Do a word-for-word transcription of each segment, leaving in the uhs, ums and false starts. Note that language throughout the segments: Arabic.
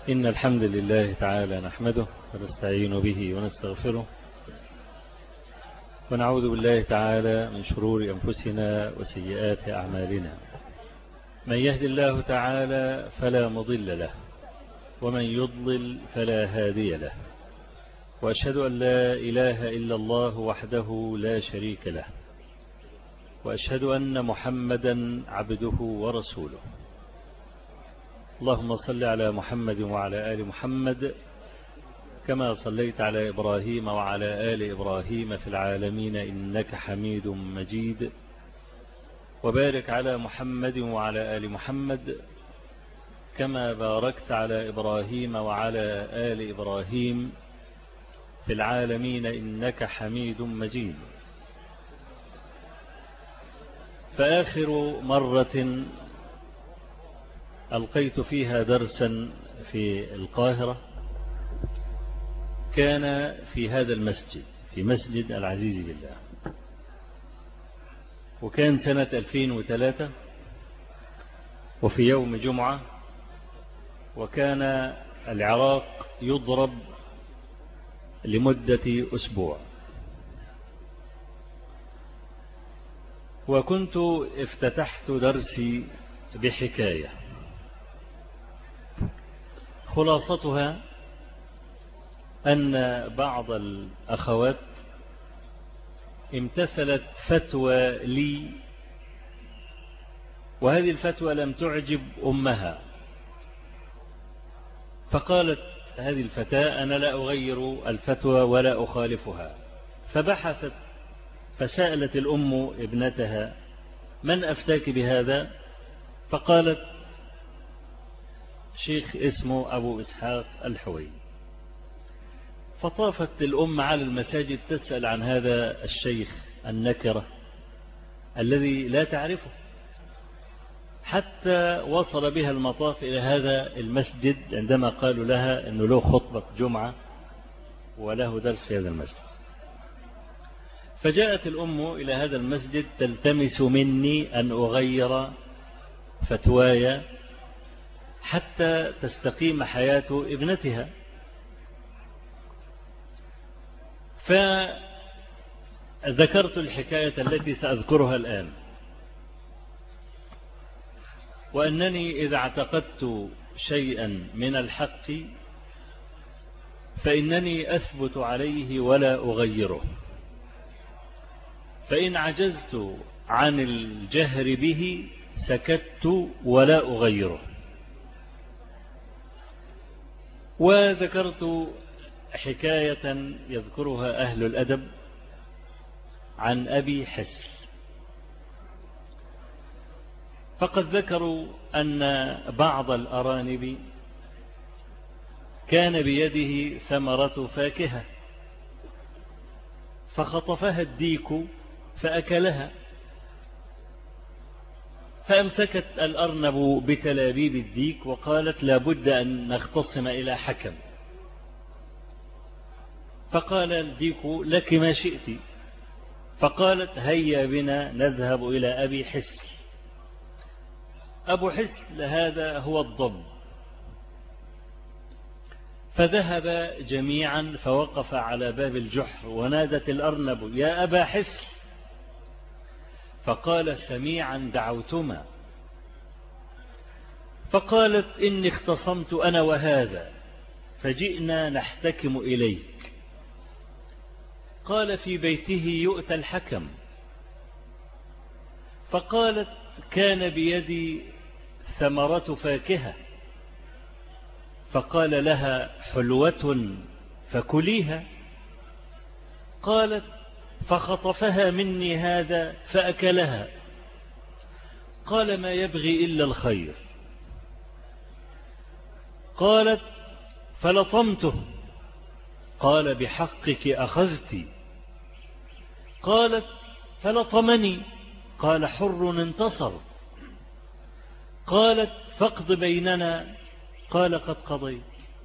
إن الحمد لله تعالى نحمده ونستعين به ونستغفره ونعوذ بالله تعالى من شرور أنفسنا وسيئات أعمالنا. من يهد الله تعالى فلا مضل له ومن يضلل فلا هادي له، وأشهد أن لا إله إلا الله وحده لا شريك له، وأشهد أن محمدا عبده ورسوله. اللهم صل على محمد وعلى آل محمد كما صليت على إبراهيم وعلى آل إبراهيم في العالمين إنك حميد مجيد، وبارك على محمد وعلى آل محمد كما باركت على إبراهيم وعلى آل إبراهيم في العالمين إنك حميد مجيد. فآخر مرة ألقيت فيها درسا في القاهرة كان في هذا المسجد، في مسجد العزيز بالله، وكان سنة ألفين وثلاثة وفي يوم جمعة، وكان العراق يضرب لمدة أسبوع. وكنت افتتحت درسي بحكاية خلاصتها أن بعض الأخوات امتثلت فتوى لي، وهذه الفتوى لم تعجب أمها، فقالت هذه الفتاة أنا لا أغير الفتوى ولا أخالفها. فبحثت فسألت الأم ابنتها من أفتاك بهذا؟ فقالت شيخ اسمه أبو إسحاق الحوي. فطافت الأم على المساجد تسأل عن هذا الشيخ النكرة الذي لا تعرفه، حتى وصل بها المطاف إلى هذا المسجد عندما قالوا لها أنه له خطبة جمعة وله درس في هذا المسجد. فجاءت الأم إلى هذا المسجد تلتمس مني أن أغير فتواي حتى تستقيم حياة ابنتها. فذكرت الحكاية التي سأذكرها الآن، وأنني إذا اعتقدت شيئا من الحق فإنني أثبت عليه ولا أغيره، فإن عجزت عن الجهر به سكت ولا أغيره. وذكرت حكاية يذكرها أهل الأدب عن أبي حسل، فقد ذكروا أن بعض الأرانب كان بيده ثمرة فاكهة فخطفها الديك فأكلها، فأمسكت الأرنب بتلابيب الديك وقالت لا بد أن نختصم إلى حكم. فقال الديك لك ما شئت، فقالت هيا بنا نذهب إلى أبي حسل. أبو حسل هذا هو الضب. فذهب جميعا فوقف على باب الجحر ونادت الأرنب يا أبا حسل، فقال سميعا دعوتما. فقالت إني اختصمت أنا وهذا فجئنا نحتكم إليك. قال في بيته يؤتى الحكم. فقالت كان بيدي ثمرة فاكهة. فقال لها حلوة فكليها. قالت فخطفها مني هذا فأكلها. قال ما يبغي إلا الخير. قالت فلطمته. قال بحقك أخذت. قالت فلطمني. قال حر انتصر. قالت فاقض بيننا. قال قد قضيت.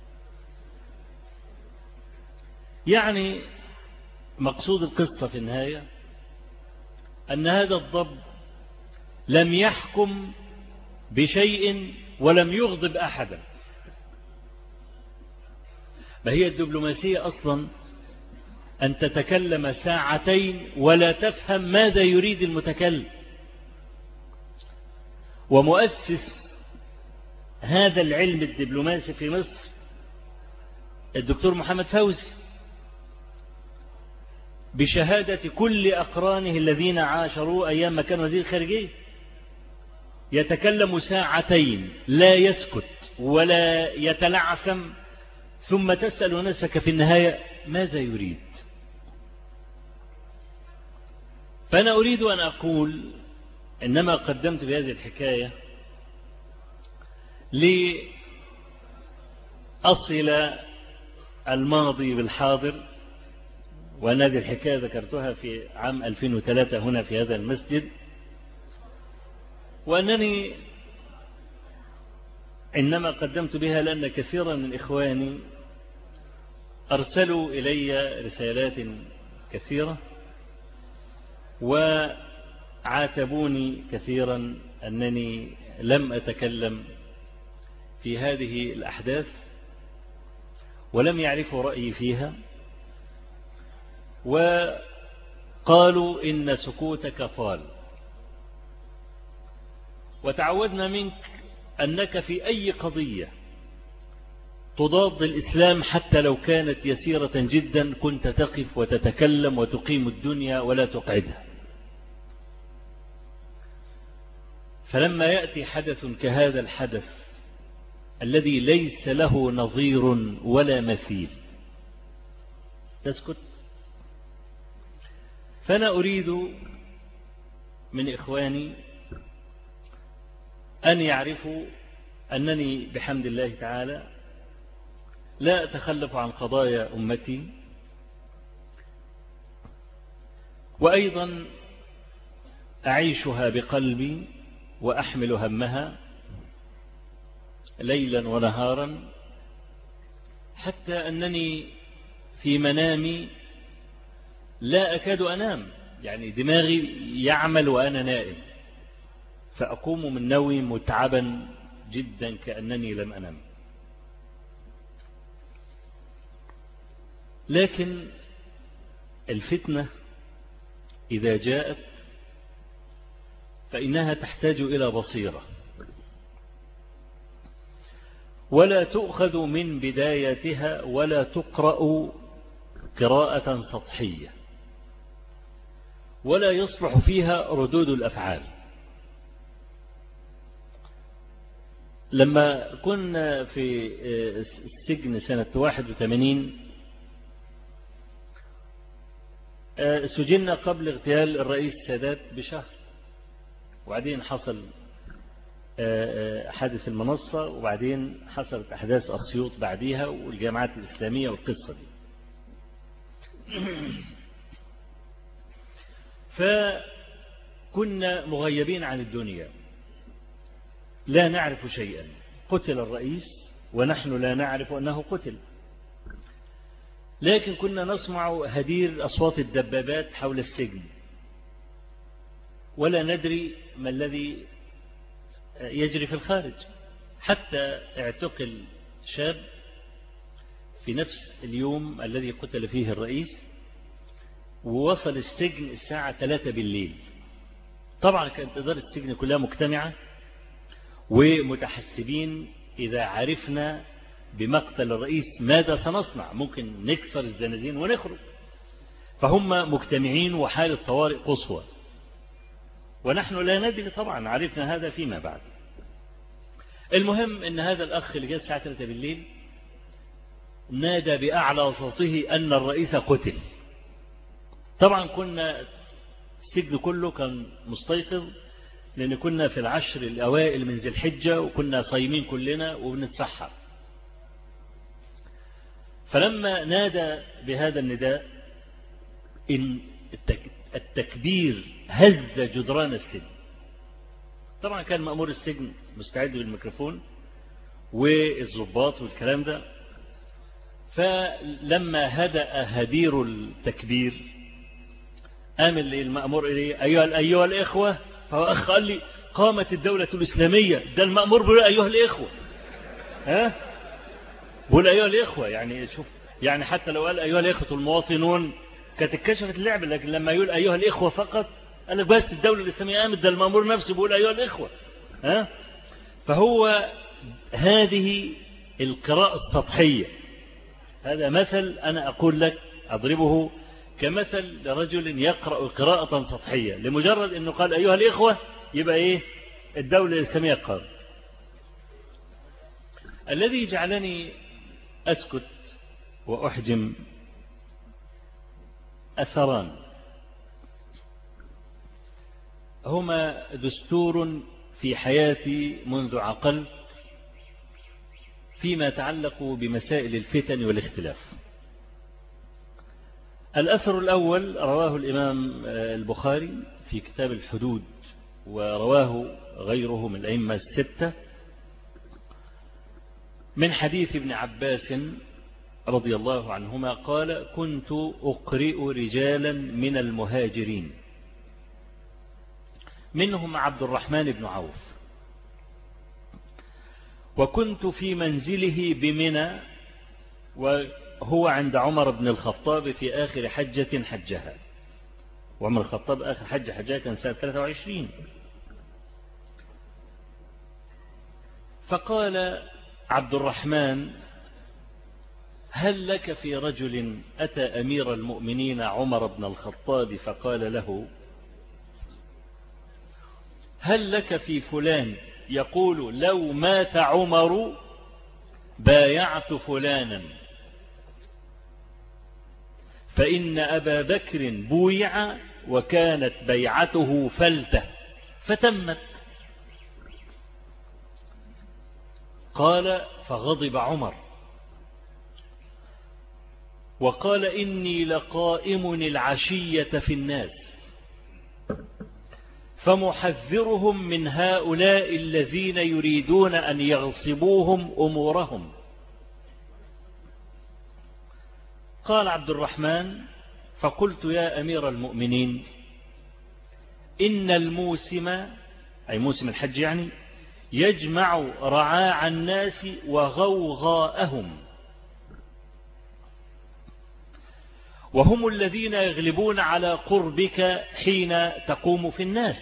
يعني مقصود القصة في النهاية أن هذا الضب لم يحكم بشيء ولم يغضب أحدا، ما هي الدبلوماسية أصلا أن تتكلم ساعتين ولا تفهم ماذا يريد المتكلم. ومؤسس هذا العلم الدبلوماسي في مصر الدكتور محمد فوزي، بشهادة كل أقرانه الذين عاشروا أيام ما كان وزير الخارجية، يتكلم ساعتين لا يسكت ولا يتلعثم، ثم تسأل نفسك في النهاية ماذا يريد. فأنا أريد أن أقول إنما قدمت بهذه الحكاية لأصل الماضي بالحاضر، وأن هذه الحكاية ذكرتها في عام ألفين وثلاثة هنا في هذا المسجد، وأنني إنما قدمت بها لأن كثيرا من إخواني أرسلوا إلي رسالات كثيرة وعاتبوني كثيرا أنني لم أتكلم في هذه الأحداث ولم يعرفوا رأيي فيها، وقالوا إن سكوتك طال، وتعودنا منك أنك في أي قضية تضاد الإسلام حتى لو كانت يسيرة جدا كنت تقف وتتكلم وتقيم الدنيا ولا تقعدها. فلما يأتي حدث كهذا الحدث الذي ليس له نظير ولا مثيل تسكت. فأنا أريد من إخواني أن يعرفوا أنني بحمد الله تعالى لا أتخلف عن قضايا أمتي، وأيضا أعيشها بقلبي وأحمل همها ليلا ونهارا، حتى أنني في منامي لا أكاد أنام، يعني دماغي يعمل وأنا نائم، فأقوم من نومي متعبا جدا كأنني لم أنام. لكن الفتنة إذا جاءت فإنها تحتاج إلى بصيرة، ولا تؤخذ من بدايتها ولا تقرأ قراءة سطحية، ولا يصلح فيها ردود الأفعال. لما كنا في السجن سنة واحد وثمانين سجلنا قبل اغتيال الرئيس السادات بشهر، وبعدين حصل حادث المنصة، وبعدين حصلت أحداث أسيوط بعديها والجامعات الإسلامية والقصة دي. فكنا مغيبين عن الدنيا لا نعرف شيئا. قتل الرئيس ونحن لا نعرف أنه قتل، لكن كنا نسمع هدير أصوات الدبابات حول السجن، ولا ندري ما الذي يجري في الخارج. حتى اعتقل شاب في نفس اليوم الذي قتل فيه الرئيس، ووصل السجن الساعة ثلاثة بالليل. طبعا كانت إدارة السجن كلها مجتمعة ومتحسبين إذا عرفنا بمقتل الرئيس ماذا سنصنع، ممكن نكسر الزنازين ونخرج. فهم مجتمعين وحالة طوارئ قصوى، ونحن لا ندري. طبعا عرفنا هذا فيما بعد. المهم ان هذا الأخ اللي جاء الساعة ثلاثة بالليل نادى بأعلى صوته أن الرئيس قتل. طبعا كنا السجن كله كان مستيقظ، لأن كنا في العشر الأوائل من ذي الحجة، وكنا صايمين كلنا وبنتسحر. فلما نادى بهذا النداء إن التكبير هز جدران السجن. طبعا كان مأمور السجن مستعد بالميكروفون والضباط والكلام ده. فلما هدأ هدير التكبير قام المأمور إليه أيها, أيها الإخوة. فهو أخ قال لي قامت الدولة الإسلامية. ده المأمور بيقول أيها الإخوة. ها بقول أيها الإخوة، يعني شوف، يعني حتى لو قال أيها الإخوة المواطنون كانت اتكشفت اللعبة، لكن لما يقول أيها الإخوة فقط قال لك بس الدولة الإسلامية قامت، ده المأمور نفسه بيقول أيها الإخوة. ها؟ فهو هذه القراءة السطحية. هذا مثل أنا أقول لك أضربه كمثل لرجل يقرأ قراءة سطحية، لمجرد أنه قال أيها الإخوة يبقى إيه؟ الدولة الإسلامية قامت. الذي جعلني أسكت وأحجم أثران، هما دستور في حياتي منذ عقلت فيما يتعلق بمسائل الفتن والاختلاف. الأثر الأول رواه الإمام البخاري في كتاب الحدود، ورواه غيره من الأئمة الستة، من حديث ابن عباس رضي الله عنهما قال: كنت أقرئ رجالا من المهاجرين، منهم عبد الرحمن بن عوف، وكنت في منزله بمنى، وهو عند عمر بن الخطاب في آخر حجة حجها، وعمر الخطاب آخر حجة حجها كان سنة ثلاثة وعشرين. فقال عبد الرحمن: هل لك في رجل أتى أمير المؤمنين عمر بن الخطاب فقال له: هل لك في فلان يقول لو مات عمر بايعت فلانا، فإن أبا بكر بويع وكانت بيعته فلتة فتمت. قال: فغضب عمر وقال: إني لقائم العشية في الناس فمحذرهم من هؤلاء الذين يريدون أن يغصبوهم أمورهم. قال عبد الرحمن: فقلت يا أمير المؤمنين، إن الموسم، أي موسم الحج يعني، يجمع رعاع الناس وغوغاءهم، وهم الذين يغلبون على قربك حين تقوم في الناس،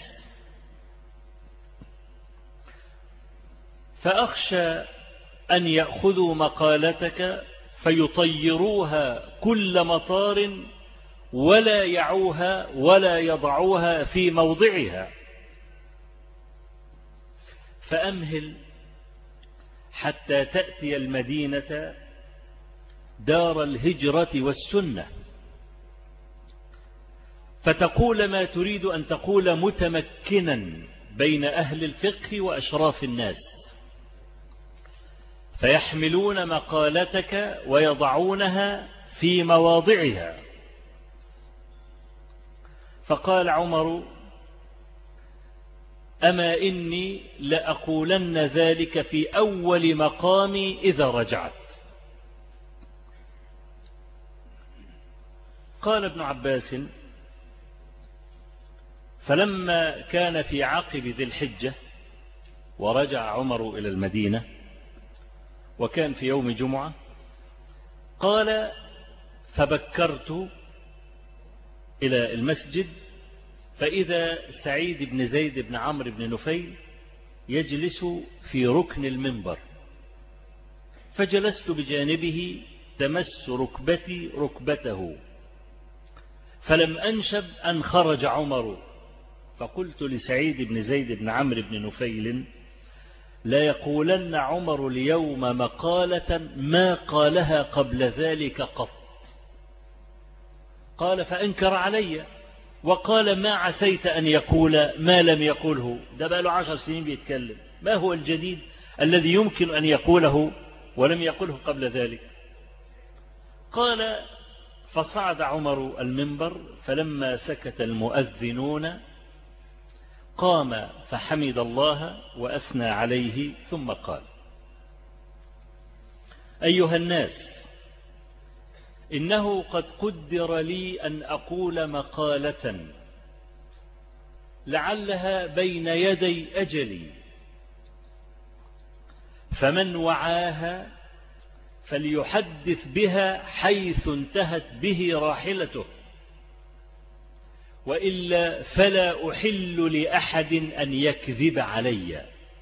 فأخشى أن يأخذوا مقالتك فيطيروها كل مطار ولا يعوها ولا يضعوها في موضعها، فأمهل حتى تأتي المدينة دار الهجرة والسنة، فتقول ما تريد أن تقول متمكنا بين أهل الفقه وأشراف الناس، فيحملون مقالتك ويضعونها في مواضعها. فقال عمر: أما إني لأقولن ذلك في أول مقامي إذا رجعت. قال ابن عباس: فلما كان في عقب ذي الحجة ورجع عمر إلى المدينة، وكان في يوم جمعة، قال: فبكرت إلى المسجد فإذا سعيد بن زيد بن عمرو بن نفيل يجلس في ركن المنبر، فجلست بجانبه تمس ركبتي ركبته، فلم أنشب أن خرج عمر، فقلت لسعيد بن زيد بن عمرو بن نفيل: لا يقولن عمر اليوم مقالة ما قالها قبل ذلك قط. قال: فأنكر علي وقال: ما عسيت أن يقول ما لم يقوله، ده بقى له عشر سنين بيتكلم، ما هو الجديد الذي يمكن أن يقوله ولم يقله قبل ذلك؟ قال: فصعد عمر المنبر، فلما سكت المؤذنون قام فحمد الله وأثنى عليه، ثم قال: أيها الناس، إنه قد قدر لي أن أقول مقالة لعلها بين يدي أجلي، فمن وعاها فليحدث بها حيث انتهت به راحلته، وإلا فلا أحل لأحد أن يكذب علي.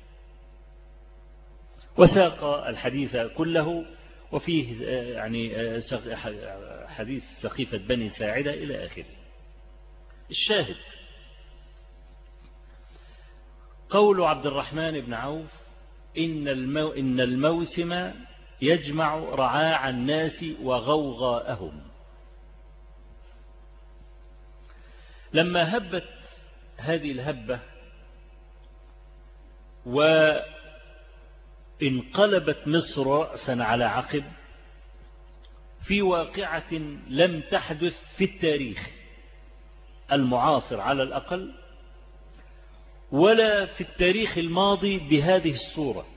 وساق الحديث كله، وفيه يعني حديث سقيفة بني ساعدة إلى آخره. الشاهد قول عبد الرحمن بن عوف: إن, المو إن الموسم يجمع رعاع الناس وغوغاءهم. لما هبت هذه الهبة وانقلبت مصر رأسا على عقب في واقعة لم تحدث في التاريخ المعاصر على الأقل، ولا في التاريخ الماضي بهذه الصورة.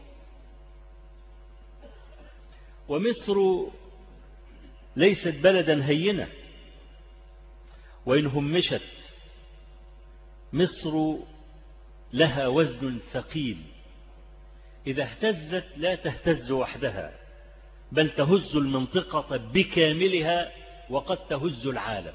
ومصر ليست بلدا هينة، وإن همشت مصر لها وزن ثقيل، إذا اهتزت لا تهتز وحدها، بل تهز المنطقة بكاملها، وقد تهز العالم.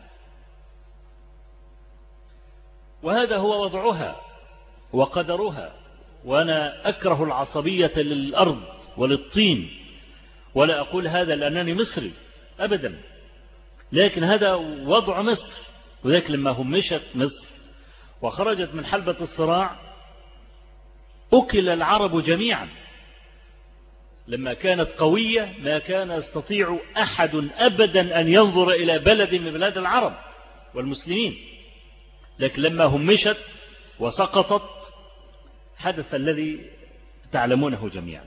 وهذا هو وضعها وقدرها. وأنا أكره العصبية للأرض وللطين، ولا أقول هذا لأنني مصري أبدا، لكن هذا وضع مصر. وذلك لما همشت مصر وخرجت من حلبة الصراع أكل العرب جميعا. لما كانت قوية ما كان يستطيع أحد أبدا أن ينظر إلى بلد من بلاد العرب والمسلمين، لكن لما همشت وسقطت حدث الذي تعلمونه جميعا.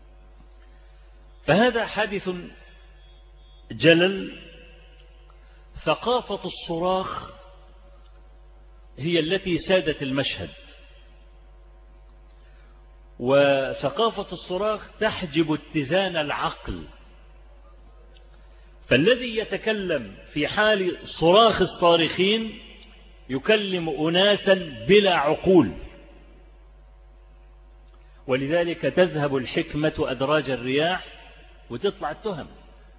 فهذا حادث جلل. ثقافة الصراخ هي التي سادت المشهد، وثقافة الصراخ تحجب اتزان العقل. فالذي يتكلم في حال صراخ الصارخين يكلم أناسا بلا عقول، ولذلك تذهب الحكمة أدراج الرياح وتطلع التهم.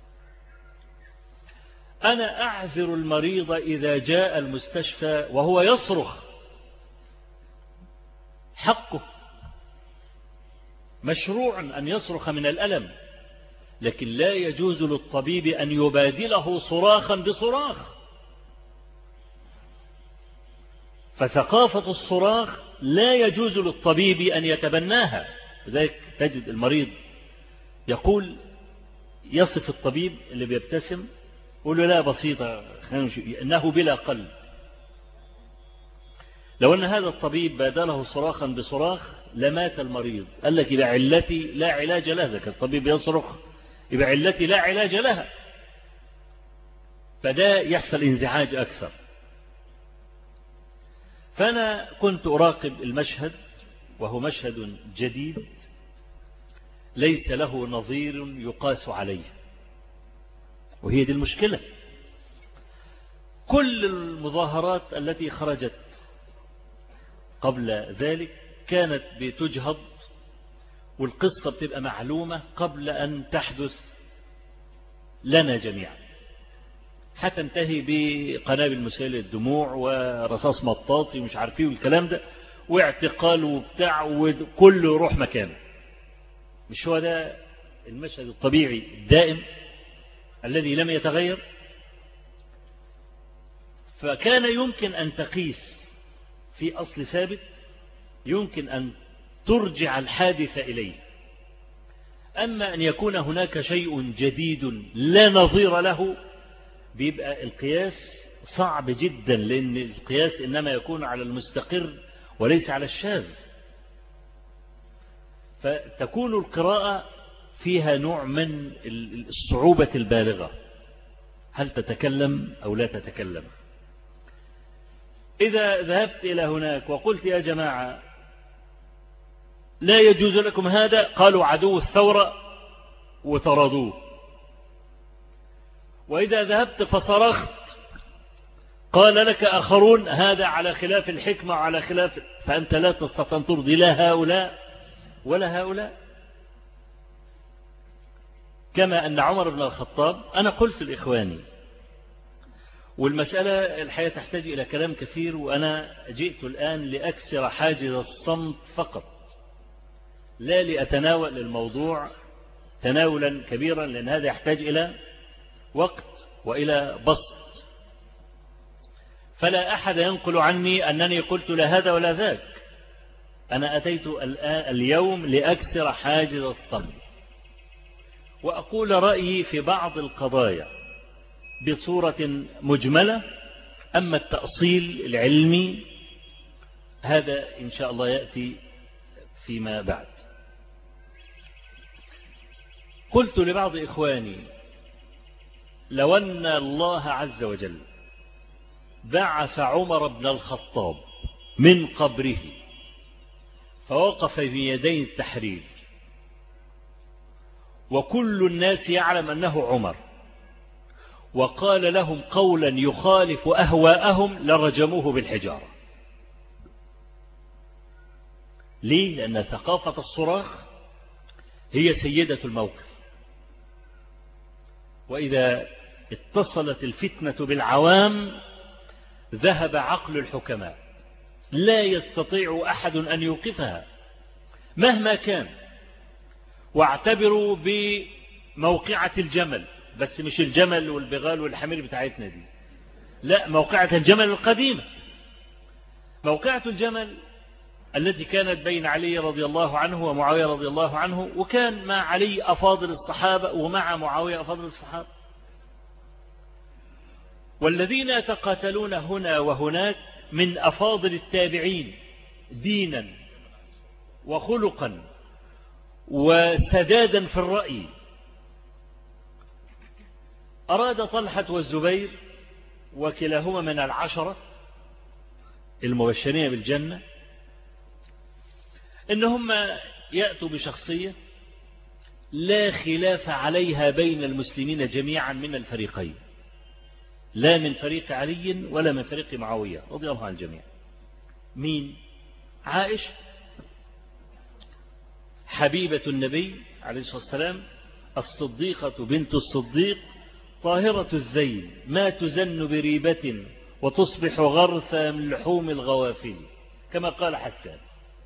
أنا أعذر المريض إذا جاء المستشفى وهو يصرخ، حقه، مشروع أن يصرخ من الألم، لكن لا يجوز للطبيب أن يبادله صراخا بصراخ. فثقافة الصراخ لا يجوز للطبيب أن يتبناها. لذلك تجد المريض يقول، يصف الطبيب اللي بيبتسم، يقول له لا بسيطة إنه بلا قلب. لو أن هذا الطبيب بادله صراخا بصراخ لمات المريض. قال لك يبقى علتي لا علاج لها. إذا كان الطبيب يصرخ يبقى علتي لا علاج لها، فده يحصل انزعاج أكثر. فأنا كنت أراقب المشهد، وهو مشهد جديد ليس له نظير يقاس عليه، وهي دي المشكلة. كل المظاهرات التي خرجت قبل ذلك كانت بتجهض، والقصة بتبقى معلومة قبل أن تحدث لنا جميعا، حتى انتهي بقنابل مسيلة الدموع ورصاص مطاطي ومش عارفين والكلام ده، واعتقال وبتاع، وكله يروح مكانه. مش هو ده المشهد الطبيعي الدائم الذي لم يتغير؟ فكان يمكن أن تقيس في أصل ثابت، يمكن أن ترجع الحادث إليه. أما أن يكون هناك شيء جديد لا نظير له، بيبقى القياس صعب جدا، لأن القياس إنما يكون على المستقر وليس على الشاذ. فتكون القراءة فيها نوع من الصعوبة البالغة، هل تتكلم أو لا تتكلم. إذا ذهبت إلى هناك وقلت يا جماعة لا يجوز لكم هذا، قالوا عدو الثورة وطردوه. وإذا ذهبت فصرخت قال لك آخرون هذا على خلاف الحكمة وعلى خلاف، فأنت لا تستطيع أن ترضي لا هؤلاء ولا هؤلاء. كما أن عمر بن الخطاب، أنا قلت لإخواني، والمسألة الحقيقة تحتاج إلى كلام كثير، وأنا جئت الآن لأكسر حاجز الصمت فقط، لا لأتناول الموضوع تناولا كبيرا، لأن هذا يحتاج إلى وقت وإلى بسط. فلا أحد ينقل عني أنني قلت لا هذا ولا ذاك. أنا أتيت اليوم لأكسر حاجز الصمت وأقول رأيي في بعض القضايا بصورة مجملة. أما التأصيل العلمي هذا إن شاء الله يأتي فيما بعد. قلت لبعض إخواني لو أن الله عز وجل بعث عمر بن الخطاب من قبره فوقف بيدي التحرير وكل الناس يعلم أنه عمر، وقال لهم قولا يخالف أهواءهم لرجموه بالحجارة. ليه؟ لأن ثقافة الصراخ هي سيدة الموقف، وإذا اتصلت الفتنة بالعوام ذهب عقل الحكماء، لا يستطيع أحد أن يوقفها مهما كان. واعتبروا بموقعة الجمل، بس مش الجمل والبغال والحمير بتاعتنا دي، لا، موقعة الجمل القديمة، موقعة الجمل التي كانت بين علي رضي الله عنه ومعاوية رضي الله عنه، وكان مع علي أفاضل الصحابة ومع معاوية أفاضل الصحابة، والذين يتقاتلون هنا وهناك من أفاضل التابعين دينا وخلقا وسدادا في الرأي. أراد طلحة والزبير وكلاهما من العشرة المبشرين بالجنة إنهم يأتوا بشخصية لا خلاف عليها بين المسلمين جميعا من الفريقين، لا من فريق علي ولا من فريق معاوية رضي الله عن الجميع. مين؟ عائشة حبيبة النبي عليه الصلاة والسلام، الصديقة بنت الصديق، طاهرة الذيل، ما تزن بريبة وتصبح غرثا من لحوم الغوافل، كما قال حسان.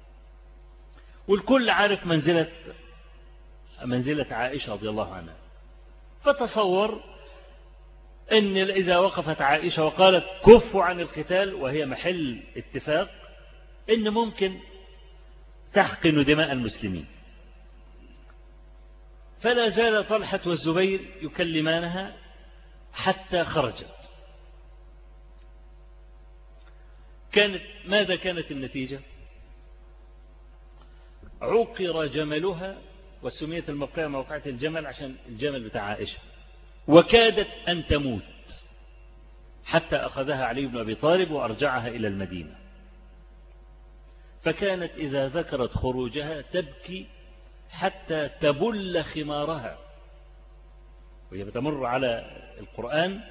والكل عارف منزلة منزلة عائشة رضي الله عنها. فتصور أن إذا وقفت عائشة وقالت كفوا عن القتال وهي محل اتفاق، إن ممكن تحقن دماء المسلمين. فلا زال طلحة والزبير يكلمانها حتى خرجت. كانت ماذا كانت النتيجة؟ عقر جملها، وسميت الموقعة موقعة الجمل عشان الجمل بتاع عائشة، وكادت أن تموت حتى أخذها علي بن أبي طالب وأرجعها إلى المدينة. فكانت إذا ذكرت خروجها تبكي حتى تبل خمارها، وهي بتمر على القرآن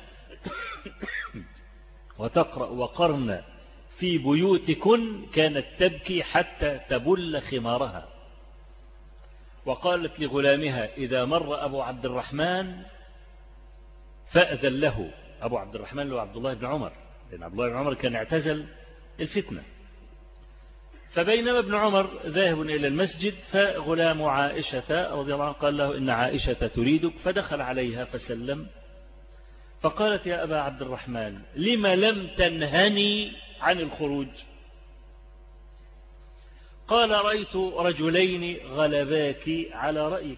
وتقرأ وقرن في بيوتكن، كانت تبكي حتى تبل خمارها. وقالت لغلامها إذا مر أبو عبد الرحمن فأذن له. أبو عبد الرحمن هو عبد الله بن عمر، لأن عبد الله بن عمر كان اعتزل الفتنة. فبينما ابن عمر ذاهب إلى المسجد فغلام عائشة رضي الله عنه قال له إن عائشة تريدك، فدخل عليها فسلم. فقالت يا أبا عبد الرحمن لم لم تنهني عن الخروج؟ قال رأيت رجلين غلباك على رأيك.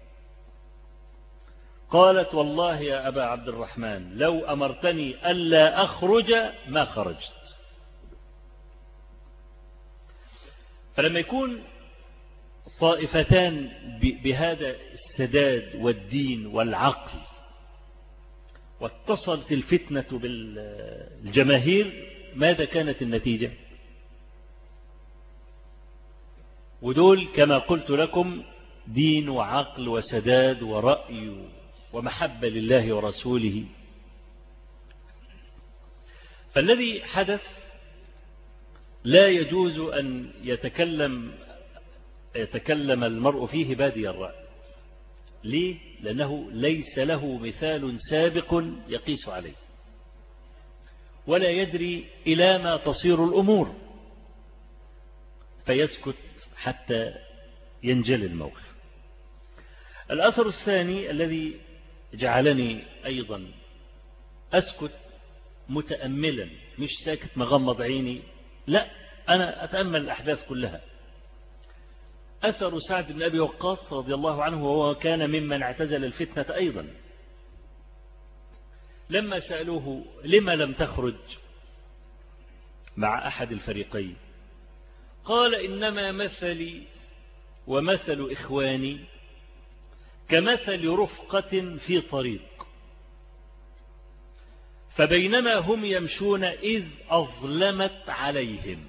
قالت والله يا أبا عبد الرحمن لو أمرتني ألا أخرج ما خرجت. فلما يكون طائفتان بهذا السداد والدين والعقل واتصلت الفتنة بالجماهير، ماذا كانت النتيجة؟ ودول كما قلت لكم دين وعقل وسداد ورأي ومحبة لله ورسوله. فالذي حدث لا يجوز أن يتكلم يتكلم المرء فيه بادي الرأي، ليه؟ لأنه ليس له مثال سابق يقيس عليه، ولا يدري إلى ما تصير الأمور، فيسكت حتى ينجلي الموقف. الأثر الثاني الذي جعلني أيضا أسكت متأملا، مش ساكت مغمض عيني، لا، أنا أتأمل الأحداث كلها. أثر سعد بن أبي وقاص رضي الله عنه، وهو كان ممن اعتزل الفتنة أيضا. لما سألوه لما لم تخرج مع أحد الفريقين، قال إنما مثلي ومثل إخواني كمثل رفقة في طريق، فبينما هم يمشون إذ أظلمت عليهم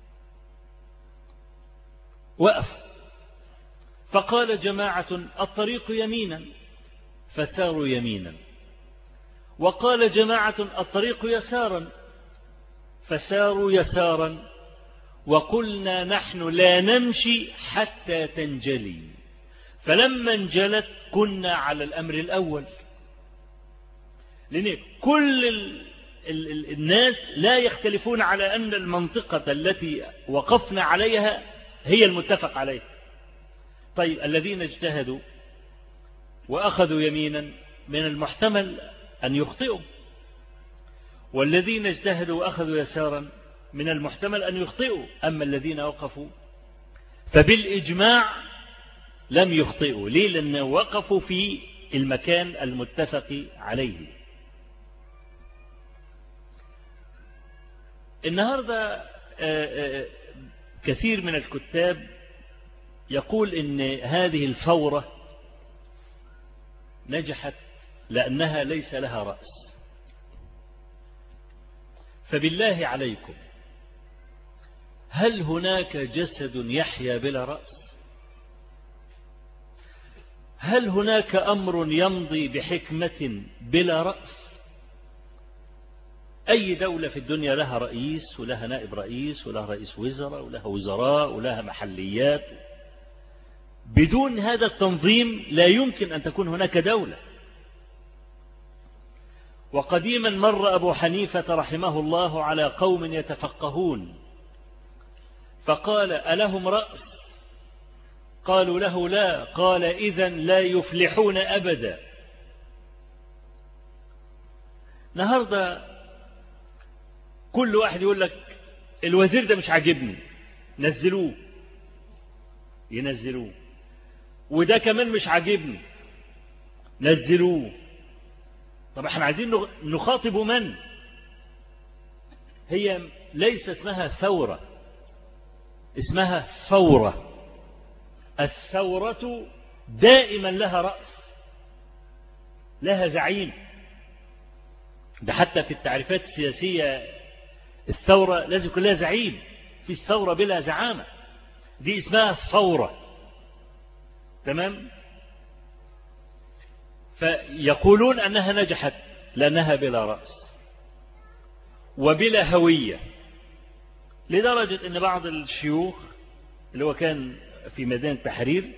وقفوا، فقال جماعة الطريق يمينا فساروا يمينا، وقال جماعة الطريق يسارا فساروا يسارا، وقلنا نحن لا نمشي حتى تنجلي، فلما انجلت كنا على الأمر الأول. لأن كل ال ال ال الناس لا يختلفون على أن المنطقة التي وقفنا عليها هي المتفق عليها. طيب الذين اجتهدوا وأخذوا يمينا من المحتمل أن يخطئوا، والذين اجتهدوا وأخذوا يسارا من المحتمل أن يخطئوا، أما الذين وقفوا فبالإجماع لم يخطئوا. ليه؟ لأن وقفوا في المكان المتفق عليه. النهاردة كثير من الكتاب يقول إن هذه الثورة نجحت لأنها ليس لها رأس. فبالله عليكم، هل هناك جسد يحيا بلا رأس؟ هل هناك أمر يمضي بحكمة بلا رأس؟ أي دولة في الدنيا لها رئيس ولها نائب رئيس ولها رئيس وزراء ولها وزراء ولها محليات. بدون هذا التنظيم لا يمكن أن تكون هناك دولة. وقديما مر أبو حنيفة رحمه الله على قوم يتفقهون، فقال ألهم رأس؟ قالوا له لا. قال إذن لا يفلحون أبدا. النهاردة كل واحد يقول لك الوزير ده مش عاجبني، نزلوه، ينزلوه، وده كمان مش عاجبني، نزلوه. طب احنا عايزين نخاطب من؟ هي ليس اسمها ثورة، اسمها ثورة. الثورة دائما لها رأس، لها زعيم. ده حتى في التعريفات السياسية الثورة لازم يكون لها زعيم. في الثورة بلا زعامة، دي اسمها ثورة. تمام؟ فيقولون أنها نجحت لأنها بلا رأس وبلا هوية، لدرجة أن بعض الشيوخ اللي هو كان في ميدان التحرير،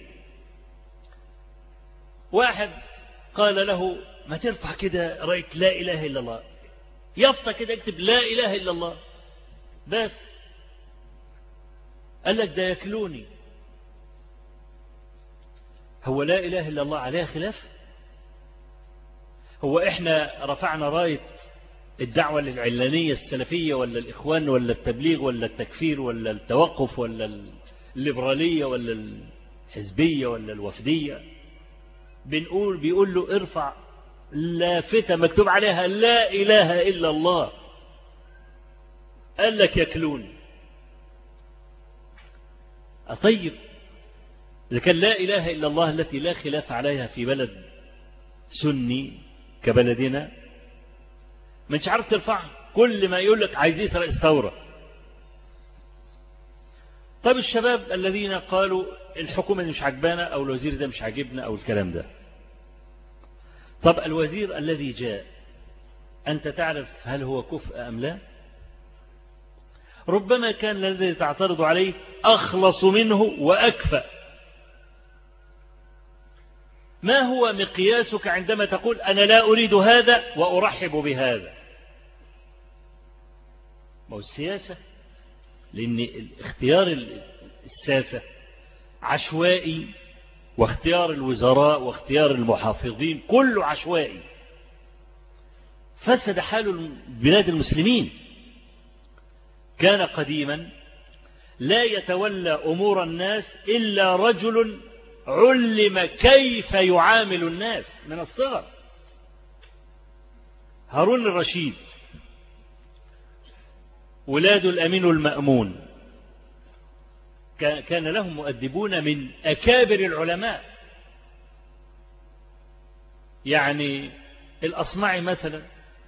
واحد قال له ما ترفع كده راية لا إله إلا الله، يفطى كده اكتب لا إله إلا الله بس. قال لك ده يكلوني. هو لا إله إلا الله عليها خلاف؟ هو إحنا رفعنا راية الدعوة للعلانية السلفية ولا الإخوان ولا التبليغ ولا التكفير ولا التوقف ولا الليبرالية ولا الحزبية ولا الوفدية؟ بنقول بيقول له ارفع لافتة مكتوب عليها لا إله إلا الله. قال لك يكلون. طيب إذا كان لا إله إلا الله التي لا خلاف عليها في بلد سني كبلدنا، مش عارف ترفعها، كل ما يقول لك عايز يسرق الثورة. طيب الشباب الذين قالوا الحكومة مش عجبانا أو الوزير ده مش عاجبنا أو الكلام ده، طب الوزير الذي جاء أنت تعرف هل هو كفء أم لا؟ ربما كان الذي تعترض عليه أخلص منه وأكفأ. ما هو مقياسك عندما تقول أنا لا أريد هذا وأرحب بهذا؟ ما هو السياسة، لأن اختيار الساسة عشوائي، واختيار الوزراء واختيار المحافظين كله عشوائي، فسد حال بلاد المسلمين. كان قديما لا يتولى أمور الناس إلا رجل علم كيف يعامل الناس من الصغر. هارون الرشيد ولاد الأمين المأمون كان لهم مؤدبون من أكابر العلماء. يعني الأصمعي مثلا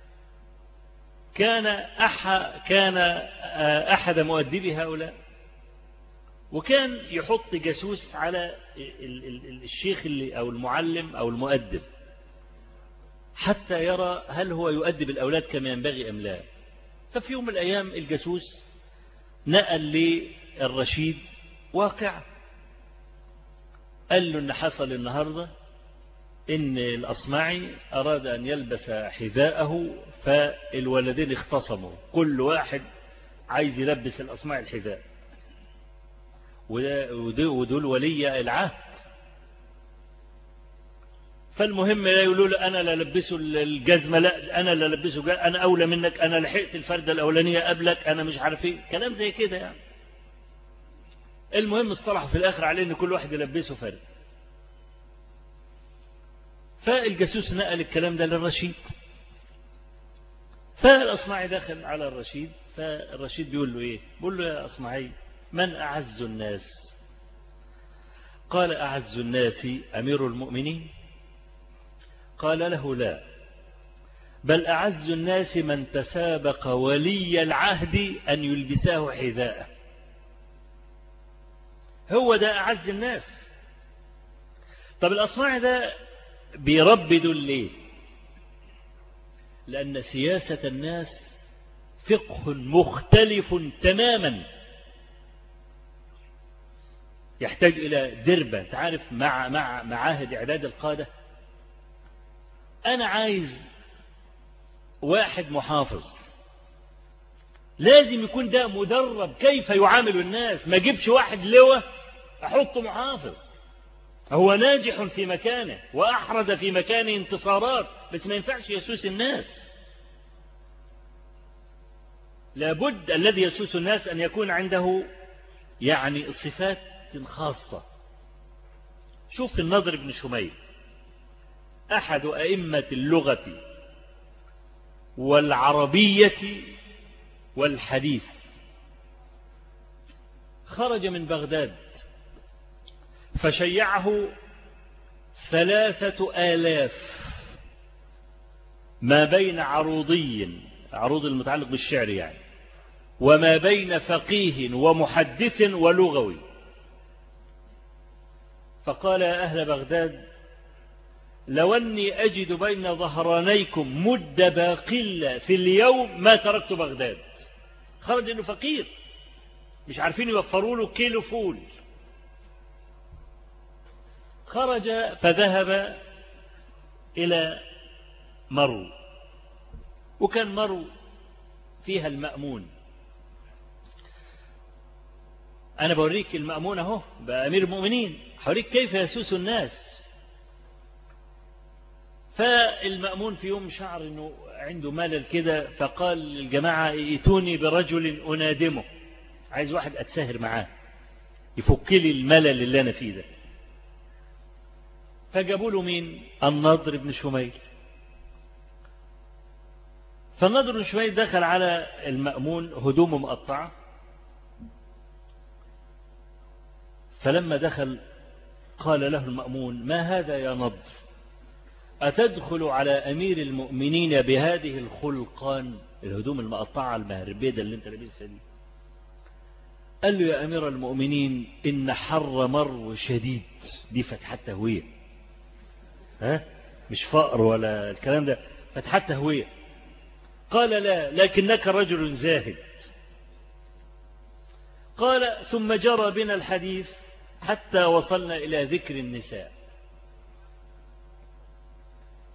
كان أح كان أحد مؤدبي هؤلاء، وكان يحط جاسوس على الشيخ اللي أو المعلم أو المؤدب حتى يرى هل هو يؤدب الأولاد كما ينبغي أم لا. ففي يوم من الأيام الجاسوس نقل للرشيد واقع، قال له إن حصل النهاردة إن الأصمعي أراد أن يلبس حذاءه، فالولدين اختصموا، كل واحد عايز يلبس الأصمعي الحذاء، ودول ولي العهد. فالمهم لا يقولوا له أنا لا لبسه الجزمة، لا أنا لا لبسه، أنا أولى منك، أنا لحقت الفردة الأولانية قبلك، أنا مش عارف إيه، كلام زي كده يعني. المهم اصطلحوا في الآخر عليه إن كل واحد يلبسه فرد. فالجاسوس نقل الكلام ده للرشيد، فالأصمعي دخل على الرشيد، فالرشيد بيقول له إيه؟ بيقول له يا أصمعي من أعز الناس؟ قال أعز الناس أمير المؤمنين. قال له لا، بل أعز الناس من تسابق ولي العهد أن يلبساه حذاءه، هو ده أعز الناس. طب الأصمعي ده بيربي دول ليه؟ لأن سياسة الناس فقه مختلف تماما، يحتاج إلى دربة. تعرف مع مع معاهد إعداد القادة، أنا عايز واحد محافظ لازم يكون ده مدرب كيف يعامل الناس، ما جيبش واحد لواء أحطه محافظ. هو ناجح في مكانه وأحرز في مكانه انتصارات، بس ما ينفعش يسوس الناس. لابد الذي يسوس الناس أن يكون عنده يعني صفات خاصة. شوف النضر بن شميل أحد أئمة اللغة والعربية والحديث، خرج من بغداد فشيعه ثلاثة آلاف ما بين عروضي، عروض المتعلق بالشعر يعني، وما بين فقيه ومحدث ولغوي. فقال يا أهل بغداد لو أني أجد بين ظهرانيكم مد باقلة في اليوم ما تركت بغداد. خرج إنه فقير مش عارفين يوفروا له كيلو فول. خرج فذهب إلى مرو، وكان مرو فيها المأمون. أنا بوريك المأمون أهو بأمير المؤمنين، حوريك كيف يسوس الناس. فالمأمون في يوم شعر أنه عنده ملل كده، فقال للجماعة ائتوني برجل أنادمه، عايز واحد أتساهر معاه يفك لي الملل اللي أنا فيه ده. فجابوا له مين؟ النضر بن شميل. فالنضر بن شميل دخل على المأمون هدومه مقطعة، فلما دخل قال له المأمون ما هذا يا نضر؟ أتدخل على أمير المؤمنين بهذه الخلقان، الهدوم المقطعة المهربيدة اللي انت لابسها دي؟ قال له يا أمير المؤمنين إن حر مرو شديد، دي فتحة تهوية، ها مش فقر ولا الكلام ده، فتحة تهوية. قال لا لكنك رجل زاهد. قال ثم جرى بنا الحديث حتى وصلنا إلى ذكر النساء.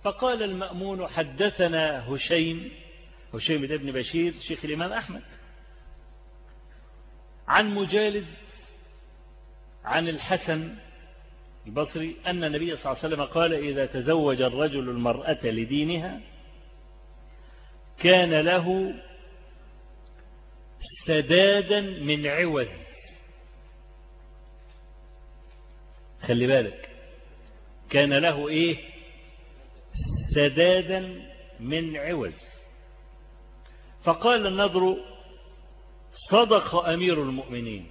فقال المأمون حدثنا هشيم هشيم بن بشير شيخ الإمام أحمد عن مجالد عن الحسن البصري أن النبي صلى الله عليه وسلم قال إذا تزوج الرجل المرأة لدينها كان له سدادا من عوز. خلي بالك، كان له إيه؟ سدادا من عوز. فقال النضر صدق أمير المؤمنين.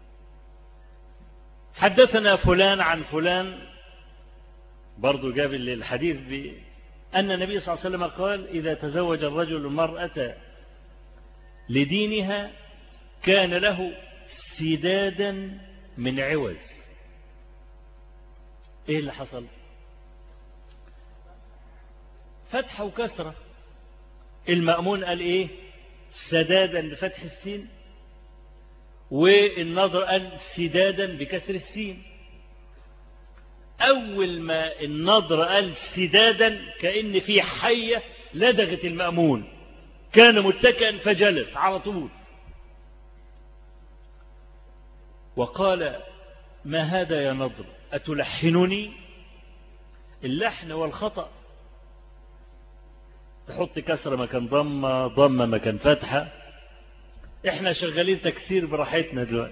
حدثنا فلان عن فلان برضو جاب الحديث بأن النبي صلى الله عليه وسلم قال إذا تزوج الرجل المرأة لدينها كان له سدادا من عوز. ايه اللي حصل؟ فتحة وكسرة. المأمون قال ايه؟ سدادا بفتح السين، والنضر قال سدادا بكسر السين. أول ما النضر قال سدادا كأن في حية لدغت المأمون، كان متكئا فجلس على طول وقال ما هذا يا نضر أتلحنني؟ اللحن والخطأ، تحط كسر مكان ضمة، ضمة مكان فتحة، احنا شغالين تكسير براحتنا دلوقتي.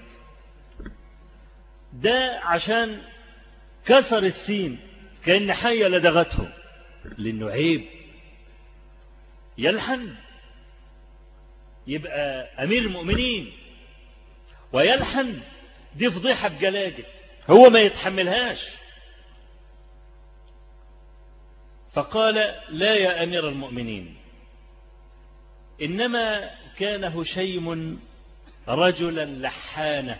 ده عشان كسر السين كأن حية لدغته، لأنه عيب يلحن، يبقى أمير المؤمنين ويلحن، دي فضيحة بجلاجل، هو ما يتحملهاش. فقال لا يا أمير المؤمنين، إنما كان هشيم رجلا لحانا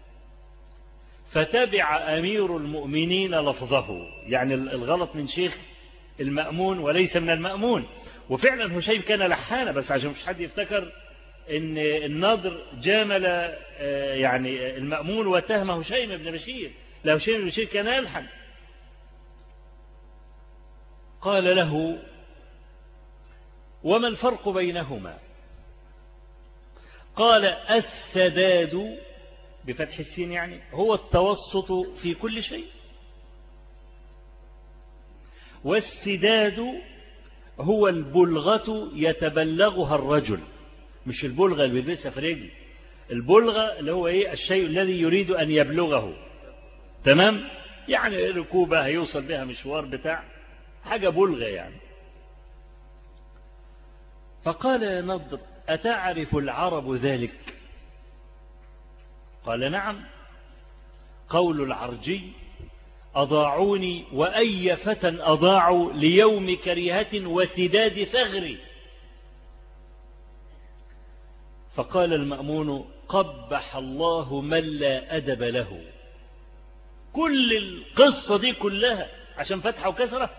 فتبع أمير المؤمنين لفظه. يعني الغلط من شيخ المأمون وليس من المأمون. وفعلا هشيم كان لحانا، بس عشان مش حد يفتكر ان النضر جامل يعني المأمون واتهم هشيم بن بشير، لا، هشيم بن بشير كان يلحن. قال له وما الفرق بينهما؟ قال السداد بفتح السين يعني هو التوسط في كل شيء، والسداد هو البلغة يتبلغها الرجل، مش البلغة اللي بيلبسها في رجل، البلغة اللي هو ايه؟ الشيء الذي يريد أن يبلغه. تمام؟ يعني ركوبة هيوصل بها مشوار بتاع حاجة بلغة يعني. فقال يا نضر أتعرف العرب ذلك؟ قال نعم، قول العرجي أضاعوني وأي فتى أضاعوا ليوم كريهة وسداد ثغري. فقال المأمون قبح الله من لا أدب له. كل القصة دي كلها عشان فتحة وكسرة؟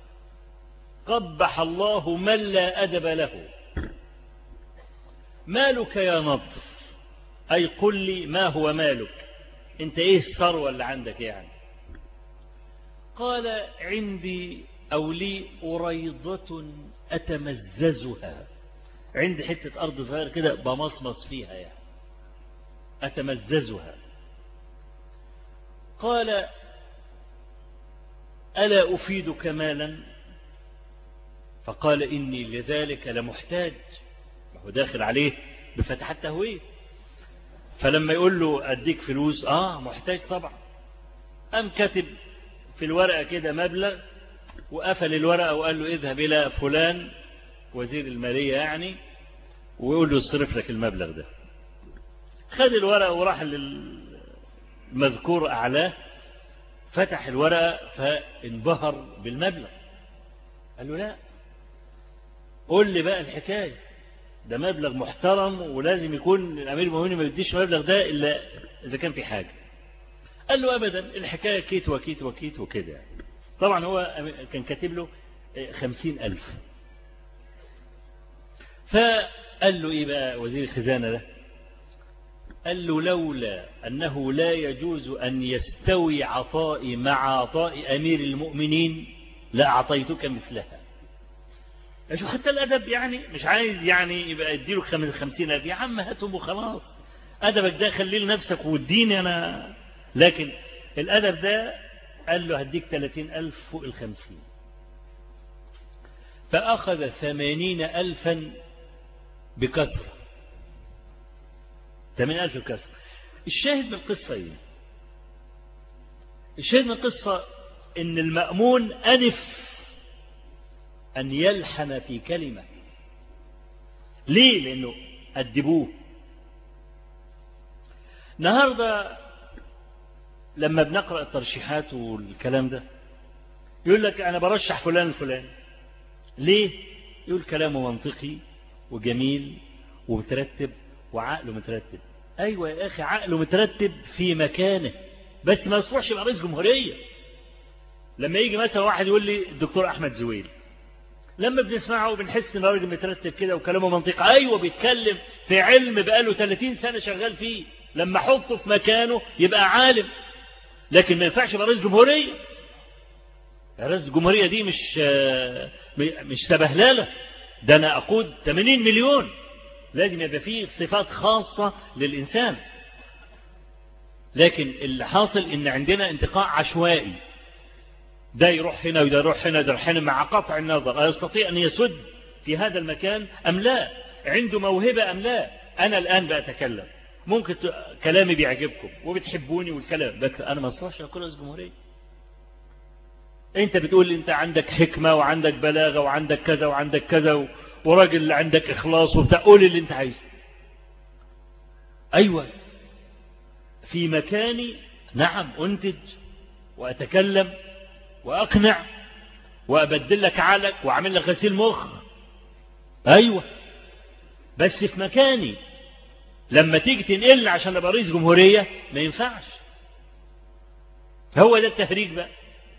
قبح الله من لا أدب له. مالك يا نضر؟ أي قل لي ما هو مالك، انت ايه الثروة اللي عندك يعني؟ قال عندي أو لي أريضة أتمززها، عندي حتة أرض صغيرة كده بمصمص فيها يعني، أتمززها. قال ألا أفيدك مالا؟ فقال إني لذلك لمحتاج. هو داخل عليه بفتح التهويه، فلما يقول له أديك فلوس آه محتاج طبعا. أم كتب في الورقة كده مبلغ وقفل الورقة وقال له اذهب إلى فلان وزير المالية يعني ويقول له يصرف لك المبلغ ده. خد الورقة وراح للمذكور أعلاه، فتح الورقة فانبهر بالمبلغ. قال له لا، قول لي بقى الحكاية، ده مبلغ محترم ولازم يكون الأمير المؤمنين ما يديش المبلغ ده إلا إذا كان في حاجة. قال له أبدا، الحكاية كيت وكيت وكيت وكده. طبعا هو كان كاتب له خمسين ألف. فقال له إيه بقى وزير الخزانة ده؟ قال له لولا أنه لا يجوز أن يستوي عطائي مع عطاء أمير المؤمنين لأعطيتك مثلها. شو حتى الأدب يعني مش عايز يعني يبقى اديله خمسين ألف، يا عم هاتهم وخلاص، أدبك ده خليه لنفسك واديني أنا. لكن الأدب ده قال له هديك ثلاثين ألف فوق الخمسين، فأخذ ثمانين ألفا بكسرة، ثمانين ألف بكسرة. الشاهد من القصة إيه؟ الشاهد من القصة إن المأمون أنف أن يلحن في كلمة. ليه؟ لأنه أدبوه. النهاردة لما بنقرأ الترشيحات والكلام ده يقول لك أنا برشح فلان الفلاني. ليه؟ يقول كلامه منطقي وجميل ومترتب وعقله مترتب. أيوة يا أخي، عقله مترتب في مكانه، بس ما يصلحش يبقى رئيس جمهورية. لما يجي مثلا واحد يقول لي الدكتور أحمد زويل، لما بنسمعه وبنحس ان راجل مترتب كده وكلامه منطقي، ايوه بيتكلم في علم بقاله ثلاثين سنة شغال فيه، لما احطه في مكانه يبقى عالم. لكن ما ينفعش يبقى رئيس جمهورية. رئيس الجمهورية دي مش مش سبهلله، ده انا اقود ثمانين مليون، لازم يبقى فيه صفات خاصة للإنسان. لكن اللي حاصل ان عندنا انتقاء عشوائي، ده يروح هنا وده يروح هنا وده يروح هنا، مع قطع النظر يستطيع أن يسد في هذا المكان أم لا، عنده موهبة أم لا. أنا الآن بأتكلم، ممكن كلامي بيعجبكم وبتحبوني والكلام، بس أنا ما أصلحش أكون رئيس جمهورية. أنت بتقول أنت عندك حكمة وعندك بلاغة وعندك كذا وعندك كذا وراجل عندك إخلاص وبتاع، قول اللي أنت عايزه. أيوة في مكاني نعم أنتج وأتكلم وأقنع وأبدل لك عقلك وأعمل لك غسيل مخ. أيوة بس في مكاني. لما تيجي تنقلني عشان أبقى رئيس جمهورية ما ينفعش. هو ده التهريج بقى.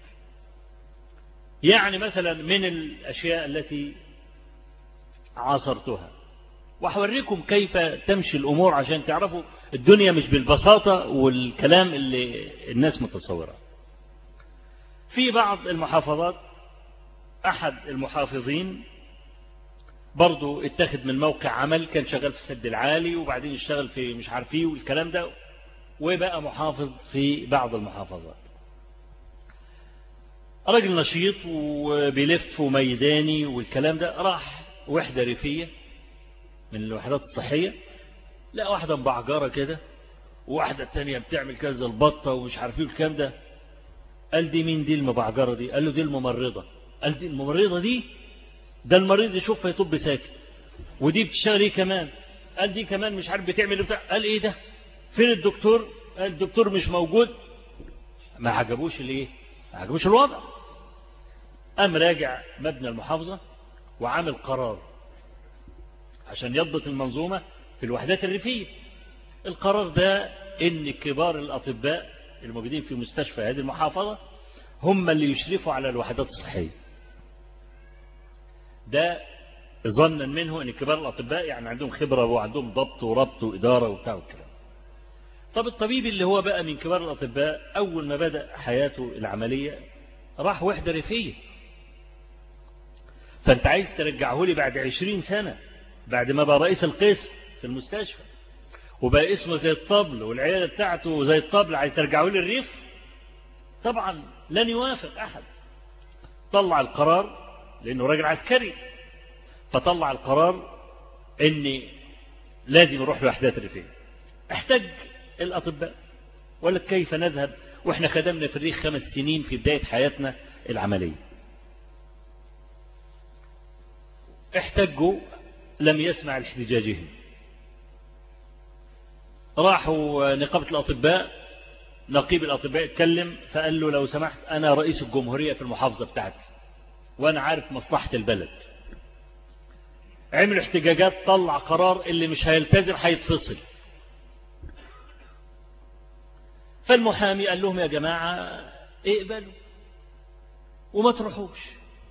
يعني مثلا من الأشياء التي عاصرتها، وحوريكم كيف تمشي الأمور عشان تعرفوا الدنيا مش بالبساطة والكلام اللي الناس متصورة. في بعض المحافظات أحد المحافظين برضو اتخذ من موقع عمل، كان شغال في السد العالي وبعدين اشتغل في مش عارفيه والكلام ده، وبقى محافظ في بعض المحافظات. راجل نشيط وبيلف وميداني والكلام ده. راح وحدة ريفية من الوحدات الصحية، لا واحدة مبعجرة كده وواحدة التانية بتعمل كذا البطة ومش عارفيه والكلام ده. قال دي مين دي المبعجرة دي؟ قال له دي الممرضة. قال دي الممرضة دي؟ ده المريض يشوفها يطب ساكت. ودي بتشتغل ايه كمان؟ قال دي كمان مش عارف بتعمل بتاع. قال ايه ده؟ فين الدكتور؟ قال الدكتور مش موجود. ما عجبوش الايه؟ ما عجبوش الوضع. قام راجع مبنى المحافظة وعامل قرار عشان يضبط المنظومة في الوحدات الريفية. القرار ده ان كبار الأطباء الموجودين في مستشفى هذه المحافظة هم اللي يشرفوا على الوحدات الصحية. ده ظنا منه ان كبار الأطباء يعني عندهم خبرة وعندهم ضبط وربط وإدارة وبتاع والكلام. طب الطبيب اللي هو بقى من كبار الأطباء أول ما بدأ حياته العملية راح وحدة ريفية. فأنت عايز ترجعه لي بعد عشرين سنة بعد ما بقى رئيس القسم في المستشفى وبقى اسمه زي الطبل والعيادة بتاعته زي الطبل، عايز ترجعه لي الريف؟ طبعا لن يوافق أحد. طلع القرار لأنه راجل عسكري، فطلع القرار أن لازم يروح لوحدات الريفية. احتاج الأطباء وقال لك كيف نذهب وإحنا خدمنا في الريف خمس سنين في بداية حياتنا العملية. احتجوا، لم يسمع الاحتجاجهم. راحوا نقابة الأطباء، نقيب الأطباء اتكلم فقال له لو سمحت أنا رئيس الجمهورية في المحافظة بتاعتي وأنا عارف مصلحة البلد. عمل احتجاجات، طلع قرار اللي مش هيلتزم هيتفصل. فالمحامي قال لهم يا جماعة اقبلوا وما تروحوش،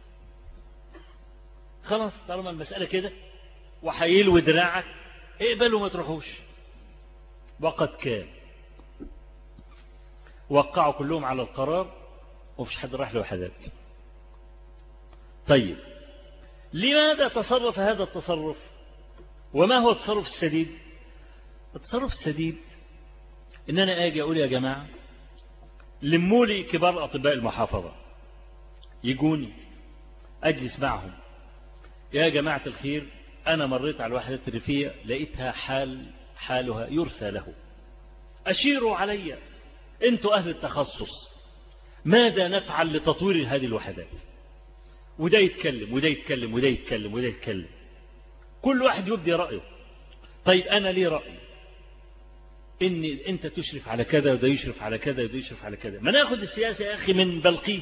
خلاص طالما المسألة كده وحيلو دراعك اقبلوا وما تروحوش. وقد كان وقعوا كلهم على القرار ومفيش حد راح لوحدات. طيب لماذا تصرف هذا التصرف؟ وما هو التصرف السديد؟ التصرف السديد إن أنا آجي أقول يا جماعة لمولي كبار أطباء المحافظة يجوني أجلس معهم، يا جماعة الخير أنا مريت على الوحدات الريفية لقيتها حال حالها يرثى له، أشيروا علي أنتوا أهل التخصص، ماذا نفعل لتطوير هذه الوحدات؟ وده يتكلم وده يتكلم وده يتكلم وده يتكلم، كل واحد يبدي رأيه. طيب أنا ليه رأي إن أنت تشرف على كذا وده يشرف على كذا وده يشرف على كذا؟ ما ناخد السياسة يا أخي من بلقيس،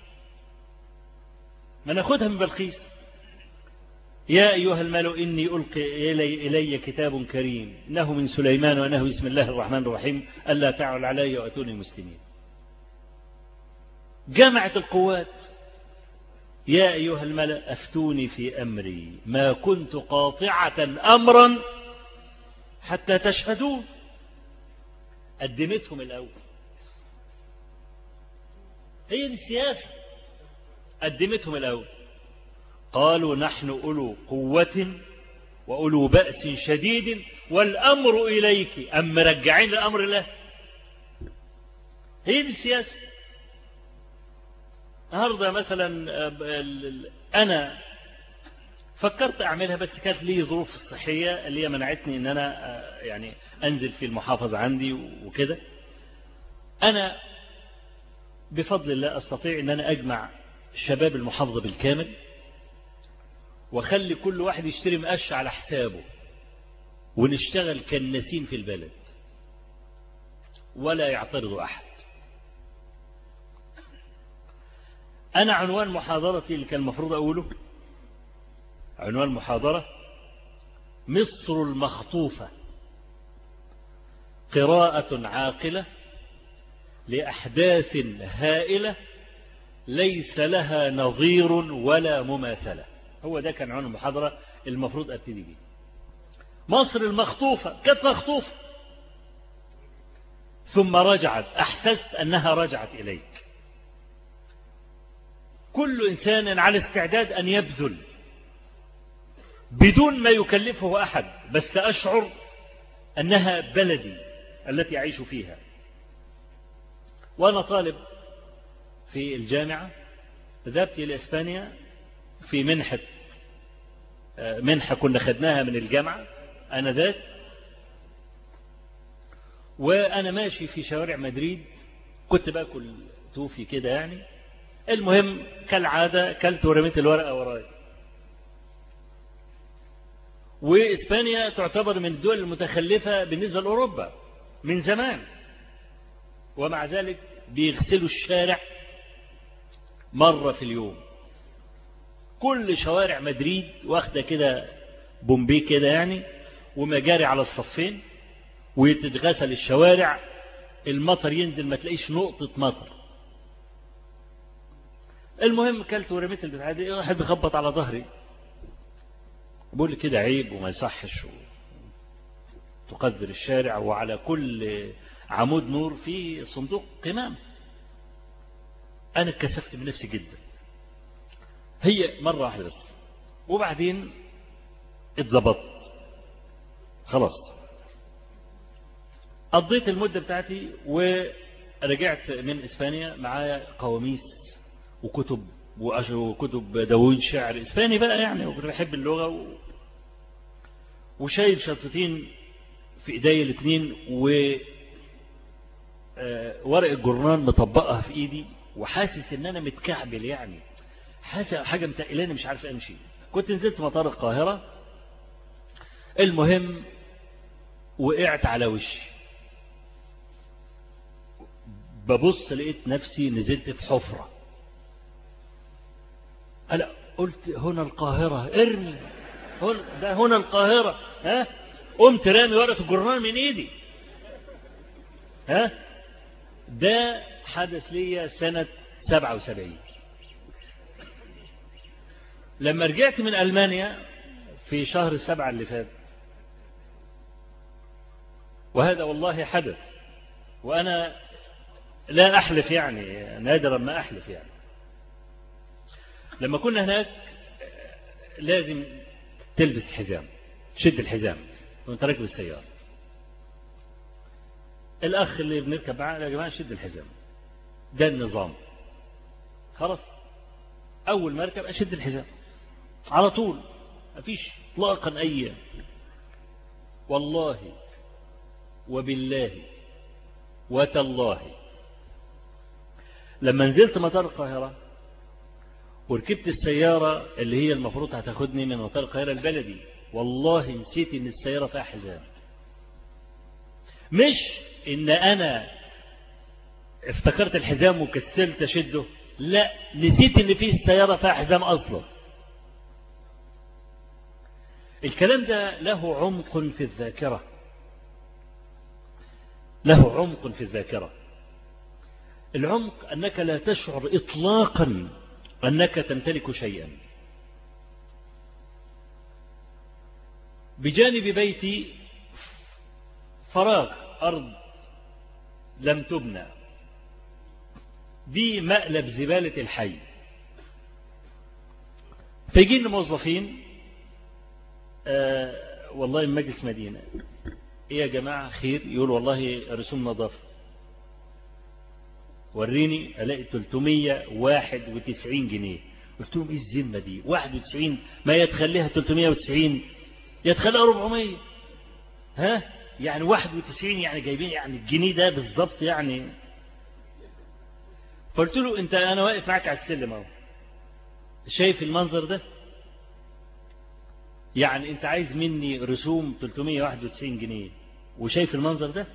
ما ناخدها من بلقيس. يا أيها الملأ إني ألقي إلي, إلي كتاب كريم إنه من سليمان وإنه بسم الله الرحمن الرحيم ألا تعلوا علي وأتوني مسلمين. جمعت القوات، يا أيها الملأ أفتوني في أمري ما كنت قاطعة أمرا حتى تشهدون. قدمتهم الأول، هي دي السياسة، قدمتهم الأول. قالوا نحن أولو قوة وأولو بأس شديد والأمر إليك، أم مرجعين الأمر له. هي دي السياسة. النهارده مثلا أنا فكرت أعملها بس كانت لي ظروف الصحية اللي هي منعتني إن أنا يعني أنزل في المحافظة عندي وكده. أنا بفضل الله أستطيع إن أنا أجمع شباب المحافظة بالكامل وخلي كل واحد يشتري مقش على حسابه ونشتغل كالنسيم في البلد ولا يعترض أحد. أنا عنوان محاضرتي اللي كان المفروض أقوله، عنوان محاضرة مصر المخطوفة، قراءة عاقلة لأحداث هائلة ليس لها نظير ولا مماثلة. هو ده كان عنوان المحاضرة المفروض أبتدي بيه. مصر المخطوفة كانت مخطوفة ثم رجعت، أحسست أنها رجعت إليك. كل إنسان على استعداد أن يبذل بدون ما يكلفه أحد، بس أشعر أنها بلدي التي أعيش فيها. وأنا طالب في الجامعة ذهبت إلى إسبانيا في منحة منحة كنا خدناها من الجامعة أنا ذات، وأنا ماشي في شوارع مدريد كنت باكل توفي كده يعني. المهم كالعادة كلت ورميت الورقة وراي. وإسبانيا تعتبر من الدول المتخلفة بالنسبة لأوروبا من زمان، ومع ذلك بيغسلوا الشارع مرة في اليوم. كل شوارع مدريد واخدة كده بومبي كده يعني، ومجاري على الصفين، ويتغسل الشوارع، المطر ينزل ما تلاقيش نقطة مطر. المهم كلت ورميت البتاعة دي، واحد بيخبط على ظهري بقول لي كده عيب وما يصحش تقدر الشارع، وعلى كل عمود نور في صندوق قمام. أنا اتكسفت من نفسي جدا، هي مرة واحدة بس، وبعدين اتظبطت خلاص. قضيت المدة بتاعتي ورجعت من إسبانيا معايا قواميس وكتب وكتب دواوين شعر إسباني بقى يعني، وكنت بحب اللغة و... وشايل شنطتين في إيدي الاثنين، وورق الجرنان مطبقها في إيدي، وحاسس إن أنا متكعبل يعني، حاسس حاجة متقلاني مش عارف أمشي. كنت نزلت مطار القاهرة، المهم وقعت على وشي، ببص لقيت نفسي نزلت في حفرة. ألا قلت هنا القاهرة، ارمي هنا، ده هنا القاهرة. ها قمت رامي ورقة الجرنان من ايدي. ها ده حدث لي سنة سبعة وسبعين. لما رجعت من ألمانيا في شهر سبعة اللي فات، وهذا والله حدث، وأنا لا أحلف يعني، نادرا ما أحلف يعني. لما كنا هناك لازم تلبس الحزام، تشد الحزام وانت راكب السيارة. الأخ اللي بنركب معاه يا جماعة شد الحزام، ده النظام. خلاص أول ما أركب أشد الحزام على طول، مفيش اطلاقا أي. والله وبالله وتالله لما نزلت مطار القاهرة وركبت السيارة اللي هي المفروض هتاخدني من مطار القاهرة البلدي، والله نسيت ان السيارة فيها حزام. مش ان انا افتكرت الحزام وكسلت اشده، لا، نسيت ان في السيارة فيها حزام اصلا. الكلام ده له عمق في الذاكرة، له عمق في الذاكرة. العمق أنك لا تشعر إطلاقا أنك تمتلك شيئا. بجانب بيتي فراغ، أرض لم تبنى، دي مقلب زبالة الحي. فيجينا موظفين آه والله من مجلس مدينة، ايه يا جماعة خير؟ يقول والله رسوم نظافة. وريني، الاقي ثلاثمية وواحد وتسعين جنيه. قلت لهم ايه الذمة دي؟ واحد وتسعين ما يتخليها ثلاثمية وتسعين، يتخليها أربعمية. ها يعني واحد وتسعين يعني جايبين يعني الجنيه ده بالضبط يعني. قلت له انت، انا واقف معاك على السلم اهو، شايف المنظر ده؟ يعني انت عايز مني رسوم ثلاثمية وواحد وتسعين جنيه وشايف المنظر ده؟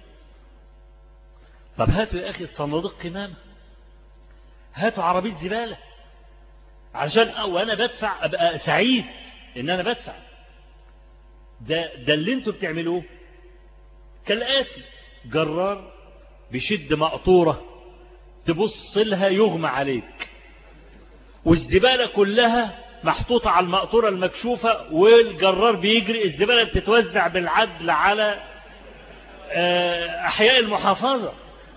طب هاتوا يا اخي الصناديق قمامة، هاتوا عربية زبالة عشان وانا بدفع ابقى سعيد ان انا بدفع. ده ده اللي انتوا بتعملوه كالآتي: جرار بيشد مقطورة تبص لها يغمى عليك، والزبالة كلها محطوطة على المقطورة المكشوفة، والجرار بيجري، الزبالة بتتوزع بالعدل على أحياء المحافظة.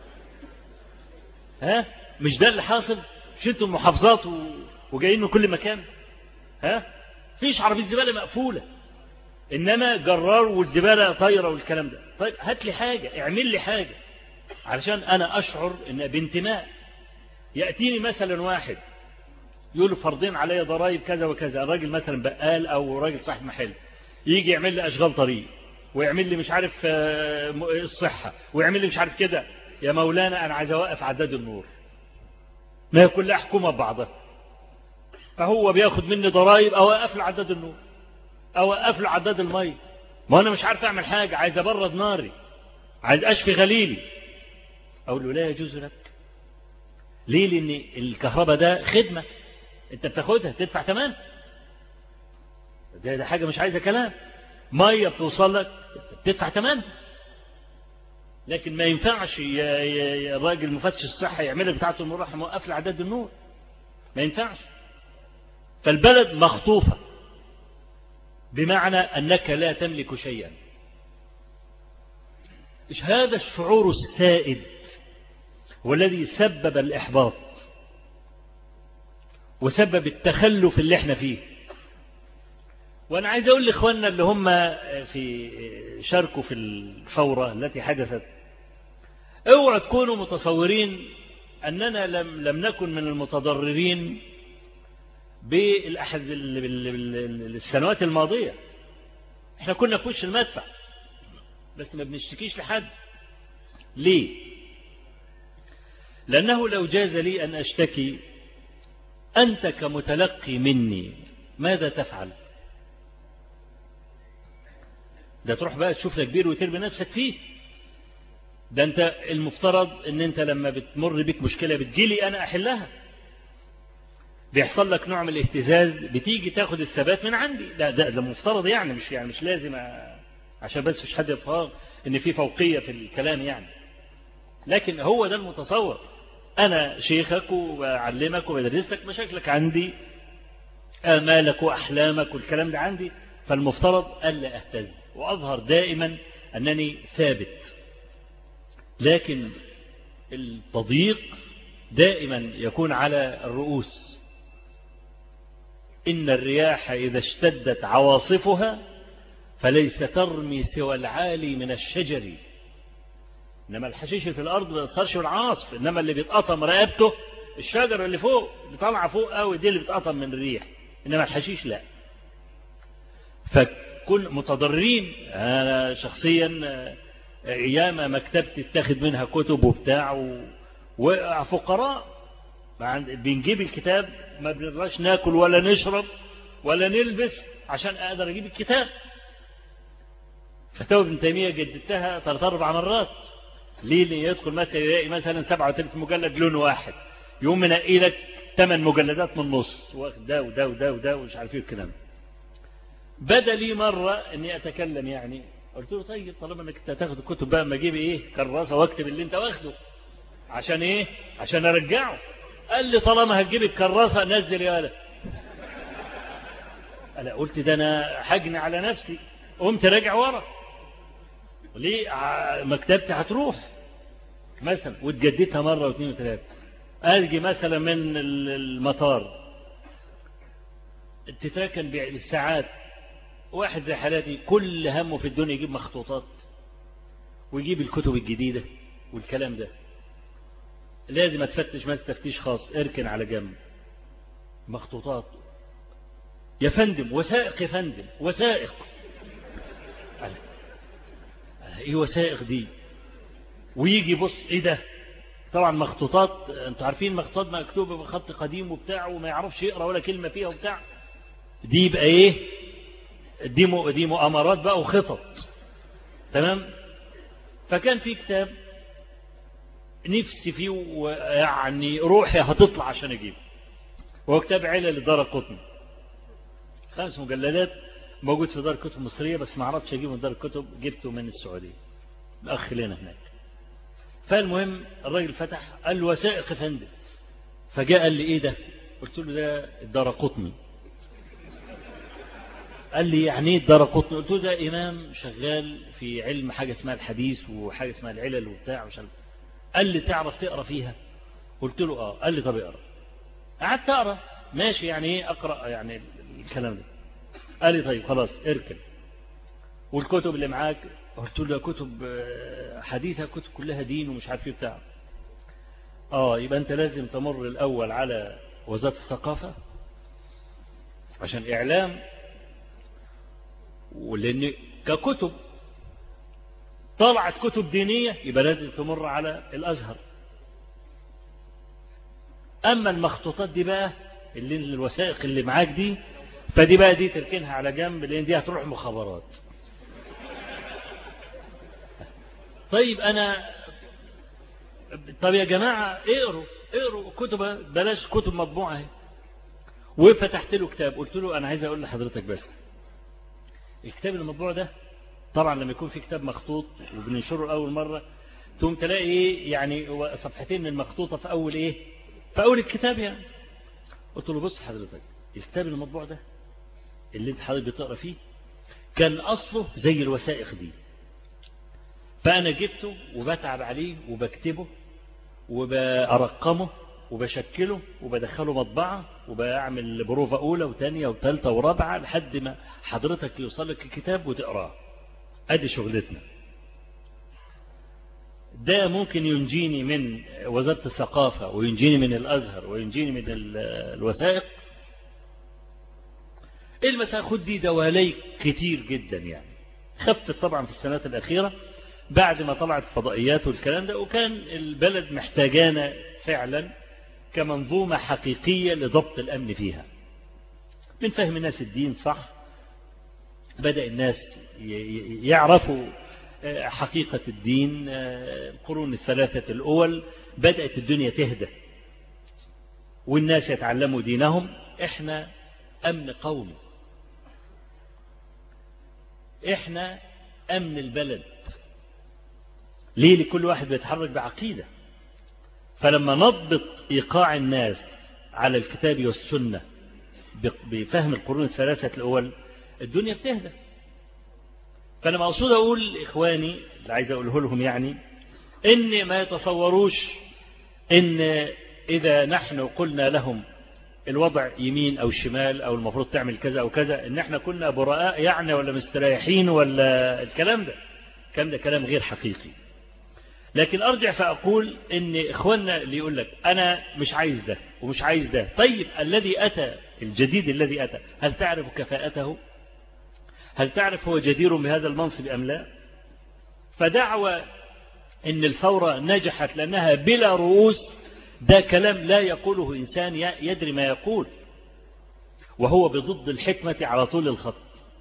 ها مش ده اللي حاصل؟ مش انتوا المحافظات وجايين من كل مكان؟ ها فيش عربية زبالة مقفولة، إنما جرار والزبالة طايرة والكلام ده. طيب هات لي حاجة، اعمل لي حاجة علشان أنا أشعر إن بانتماء. يأتيني مثلا واحد يقول فرضين علي ضرائب كذا وكذا، الراجل مثلا بقال أو راجل صاحب محل، يجي يعمل لي أشغال طريق ويعمل لي مش عارف الصحة ويعمل لي مش عارف كده. يا مولانا أنا عايز أوقف عداد النور، ما هي كلها حكومة ببعضها. فهو بياخد مني ضرائب أو أوقف له عداد النور أو أوقف له عداد المي، ما أنا مش عارف أعمل حاجة، عايز أبرد ناري، عايز أشفي غليلي. أقول له لا يجوز لك. ليه؟ لأن الكهرباء ده خدمة أنت بتاخدها تدفع ثمن، ده, ده حاجة مش عايزة كلام. مية بتوصل لك تدفع ثمن. لكن ما ينفعش يا الراجل مفتش الصحة يعمل لك بتاعته النور راح موقف لي عداد النور، ما ينفعش. فالبلد مخطوفة بمعنى أنك لا تملك شيئا. إيش هذا الشعور السائد والذي سبب الإحباط وسبب التخلف اللي احنا فيه. وأنا عايز أقول لإخواننا اللي هم في شاركوا في الثورة التي حدثت، اوعوا تكونوا متصورين أننا لم, لم نكن من المتضررين بالأحد السنوات الماضية. احنا كنا في وش المدفع بس ما بنشتكيش لحد. ليه؟ لأنه لو جاز لي أن أشتكي، أنت كمتلقي مني ماذا تفعل؟ ده تروح بقى تشوف لك بير وترمي نفسك فيه. ده أنت المفترض أن أنت لما بتمر بك مشكلة بتجيلي أنا أحلها. بيحصل لك نوع من الاهتزاز، بتيجي تاخد الثبات من عندي. ده ده, ده مفترض يعني، مش يعني مش لازم أ... عشان بس مش حد يتفاهم ان في فوقية في الكلام يعني. لكن هو ده المتصور. انا شيخك وبعلمك وبدرسك، مشاكلك عندي، آمالك وأحلامك والكلام ده عندي، فالمفترض ألا أهتز وأظهر دائما أنني ثابت. لكن التضييق دائما يكون على الرؤوس. إن الرياح إذا اشتدت عواصفها فليس ترمي سوى العالي من الشجر، إنما الحشيش في الأرض ما بيتأثرش بالعاصف، إنما اللي بيتقطم رقبته الشجر اللي فوق بيطلع فوق قوي، دي اللي بتقطم من الريح، إنما الحشيش لا. فكل متضررين. أنا شخصيا أيام مكتبتي اتاخد منها كتب وبتاع، وفقراء بنجيب الكتاب ما بنقدرش ناكل ولا نشرب ولا نلبس عشان أقدر أجيب الكتاب. فتاوى ابن تيمية جددتها ثلاث أربع مرات. ليه؟ اللي يدخل مثلا يلاقي مثلا سبعة وثلاثين مجلد لون واحد، يقوم منقي لك ثمان مجلدات من النص، واخد ده وده وده وده ومش عارف ايه الكلام. بدا لي مرة اني اتكلم يعني، قلت له طيب طالما انك تاخد الكتب بقى ما اجيب ايه كراسة واكتب اللي انت واخده، عشان ايه؟ عشان ارجعه. قال لي طالما هتجيب الكراسة نزل يا ولد. انا قلت ده انا حجن على نفسي، قمت راجع ورا. ليه؟ مكتبتي هتروح مثلا، وتجددها مرة واثنين وثلاثة. أجي مثلا من المطار تتراكن بالساعات، واحد زي حالاتي كل همه في الدنيا يجيب مخطوطات ويجيب الكتب الجديدة والكلام ده، لازم اتفتش ما تفتيش خاص، اركن على جنب مخطوطات يا فندم، وثائق يا فندم، وثائق. ايه وثائق دي؟ ويجي بص ايه ده؟ طبعا مخطوطات، انتوا عارفين مخطوطات مكتوبه بخط قديم وبتاع وما يعرفش يقرا ولا كلمه فيها وبتاع، دي يبقى ايه؟ دي مو دي مؤامرات بقى وخطط. تمام. فكان في كتاب نفسي فيه ويعني روحي هتطلع عشان اجيبه، وهو كتاب علل الدارقطني، خمس مجلدات، موجود في دار كتب مصريه بس ما عرفتش اجيبه من دار الكتب، جبته من السعوديه، الاخ لنا هناك. فالمهم الراجل فتح قال له وثائق يا فندم، فجاء قال لي ايه ده؟ قلت له ده الدارقطني. قال لي يعني ايه الدارقطني؟ قلت له ده امام شغال في علم حاجه اسمها الحديث وحاجه اسمها العلل وبتاع مش عارف. قال لي تعرف تقرا فيها؟ قلت له اه. قال لي طب اقرا. قعدت اقرا ماشي، يعني ايه اقرا يعني الكلام ده. قال لي طيب خلاص اركن. والكتب اللي معاك؟ قلت له كتب حديثة، كتب كلها دين ومش عارف ايه بتاع. اه يبقى انت لازم تمر الاول على وزارة الثقافة عشان اعلام، ولان ككتب طلعت كتب دينية يبقى لازم تمر على الازهر. اما المخطوطات دي بقى اللي الوثائق اللي معاك دي، فدي بقى دي تركنها على جنب لان دي هتروح مخابرات. طيب أنا طب يا جماعة اقروا اقروا كتب، بلاش كتب مطبوعة اهي. وفتحت له كتاب، قلت له أنا عايز أقول لحضرتك بس الكتاب المطبوع ده طبعا لما يكون في كتاب مخطوط وبننشره أول مرة تقوم تلاقي إيه يعني صفحتين من المخطوطة في أول إيه في أول الكتاب يعني. قلت له بص حضرتك الكتاب المطبوع ده اللي انت حضرتك بتقرأ فيه كان أصله زي الوثائق دي، فأنا جبته وبتعب عليه وبكتبه وبأرقمه وبشكله وبدخله مطبعة وبعمل بروفة أولى وثانية وثالثة ورابعة لحد ما حضرتك يوصل لك الكتاب وتقراه. أدي شغلتنا. ده ممكن ينجيني من وزارة الثقافة وينجيني من الأزهر وينجيني من الوثائق. المسألة خد دي دوالي كتير جدا يعني، خفت طبعا في السنوات الأخيرة بعد ما طلعت فضائيات والكلام ده، وكان البلد محتاجانا فعلا كمنظومة حقيقية لضبط الأمن فيها. من فهم الناس الدين صح، بدأ الناس يعرفوا حقيقة الدين. القرون الثلاثة الأول بدأت الدنيا تهدى والناس يتعلموا دينهم. احنا أمن قومي، احنا أمن البلد. ليه؟ لكل واحد بيتحرك بعقيدة. فلما نضبط إيقاع الناس على الكتاب والسنة بفهم القرون الثلاثة الأول الدنيا بتهدى. فأنا مقصود أقول إخواني اللي عايز أقوله لهم يعني إن ما يتصوروش إن إذا نحن قلنا لهم الوضع يمين أو شمال أو المفروض تعمل كذا أو كذا، إن احنا كنا براء يعني ولا مستريحين ولا الكلام ده كلام ده كلام غير حقيقي. لكن أرجع فأقول إن إخواننا اللي يقول لك أنا مش عايز ده ومش عايز ده، طيب الذي أتى الجديد الذي أتى هل تعرف كفاءته؟ هل تعرف هو جدير بهذا المنصب أم لا؟ فدعوى إن الثورة نجحت لأنها بلا رؤوس، ده كلام لا يقوله إنسان يدري ما يقول، وهو بضد الحكمة على طول الخط.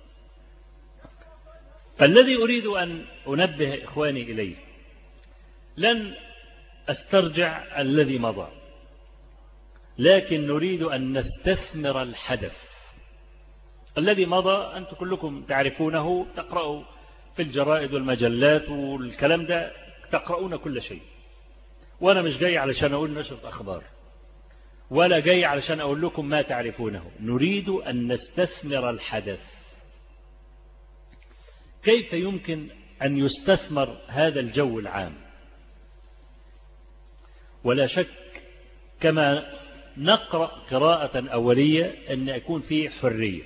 فالذي أريد أن أنبه إخواني إليه، لن أسترجع الذي مضى، لكن نريد أن نستثمر الحدث الذي مضى. أنتم كلكم تعرفونه، تقرأوا في الجرائد والمجلات والكلام ده، تقرؤون كل شيء. وأنا مش جاي علشان أقول نشرة أخبار، ولا جاي علشان أقول لكم ما تعرفونه. نريد أن نستثمر الحدث. كيف يمكن أن يستثمر هذا الجو العام؟ ولا شك كما نقرأ قراءة أولية أن يكون فيه حرية،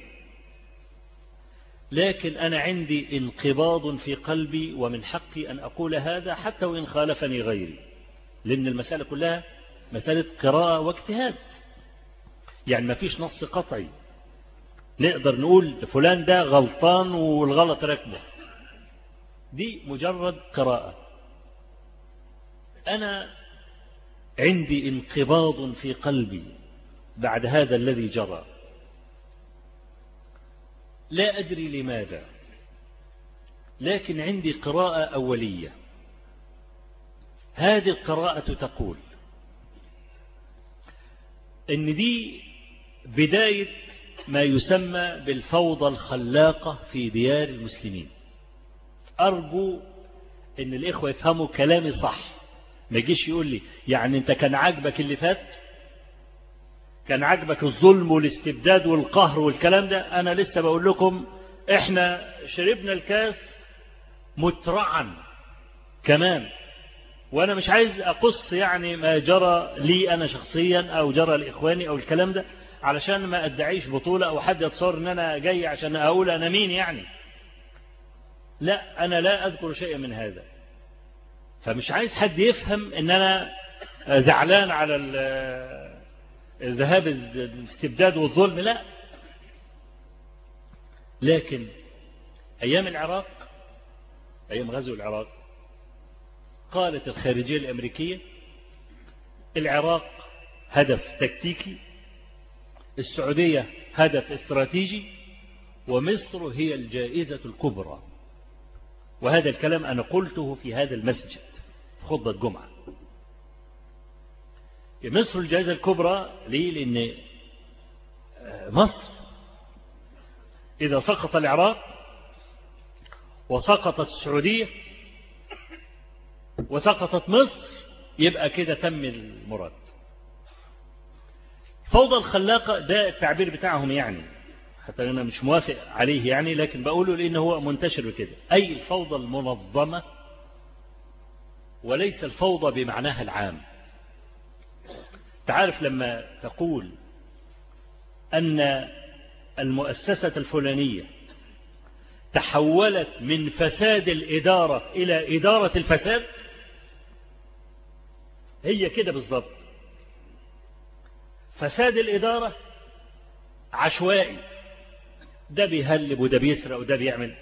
لكن أنا عندي انقباض في قلبي، ومن حقي أن أقول هذا حتى وإن خالفني غيري، لأن المسألة كلها مسألة قراءة واجتهاد. يعني ما فيش نص قطعي نقدر نقول فلان ده غلطان والغلط ركبه، دي مجرد قراءة. أنا عندي انقباض في قلبي بعد هذا الذي جرى، لا أدري لماذا، لكن عندي قراءة أولية. هذه القراءة تقول إن دي بداية ما يسمى بالفوضى الخلاقة في ديار المسلمين. أرجو إن الإخوة يفهموا كلامي صح، ما يجيش يقول لي يعني أنت كان عاجبك اللي فات، كان عاجبك الظلم والاستبداد والقهر والكلام ده. أنا لسه بقول لكم إحنا شربنا الكاس مترعا كمان، وأنا مش عايز أقص يعني ما جرى لي أنا شخصيا أو جرى لإخواني أو الكلام ده، علشان ما أدعيش بطولة أو حد يتصور أن أنا جاي عشان أقول أنا مين يعني. لا، أنا لا أذكر شيئا من هذا، فمش عايز حد يفهم أن أنا زعلان على ذهاب الاستبداد والظلم، لا. لكن أيام العراق، أيام غزو العراق، قالت الخارجية الأمريكية العراق هدف تكتيكي، السعودية هدف استراتيجي، ومصر هي الجائزة الكبرى. وهذا الكلام أنا قلته في هذا المسجد في خطبة جمعة. مصر الجائزة الكبرى ليه؟ لأن مصر إذا سقط العراق وسقطت السعودية وسقطت مصر يبقى كده تم المراد. فوضى الخلاقة ده التعبير بتاعهم يعني، حتى أنا مش موافق عليه يعني، لكن بقوله لأنه هو منتشر بكده، أي الفوضى المنظمة وليس الفوضى بمعناها العام. تعرف لما تقول أن المؤسسة الفلانية تحولت من فساد الإدارة إلى إدارة الفساد، هي كده بالضبط. فساد الإدارة عشوائي، ده بيهلب وده بيسرق وده بيعمل،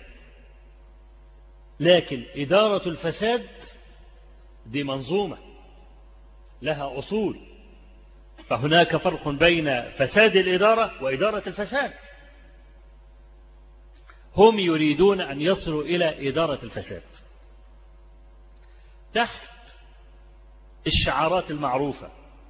لكن إدارة الفساد دي منظومة لها أصول. فهناك فرق بين فساد الإدارة وإدارة الفساد. هم يريدون أن يصلوا إلى إدارة الفساد تحت الشعارات المعروفة،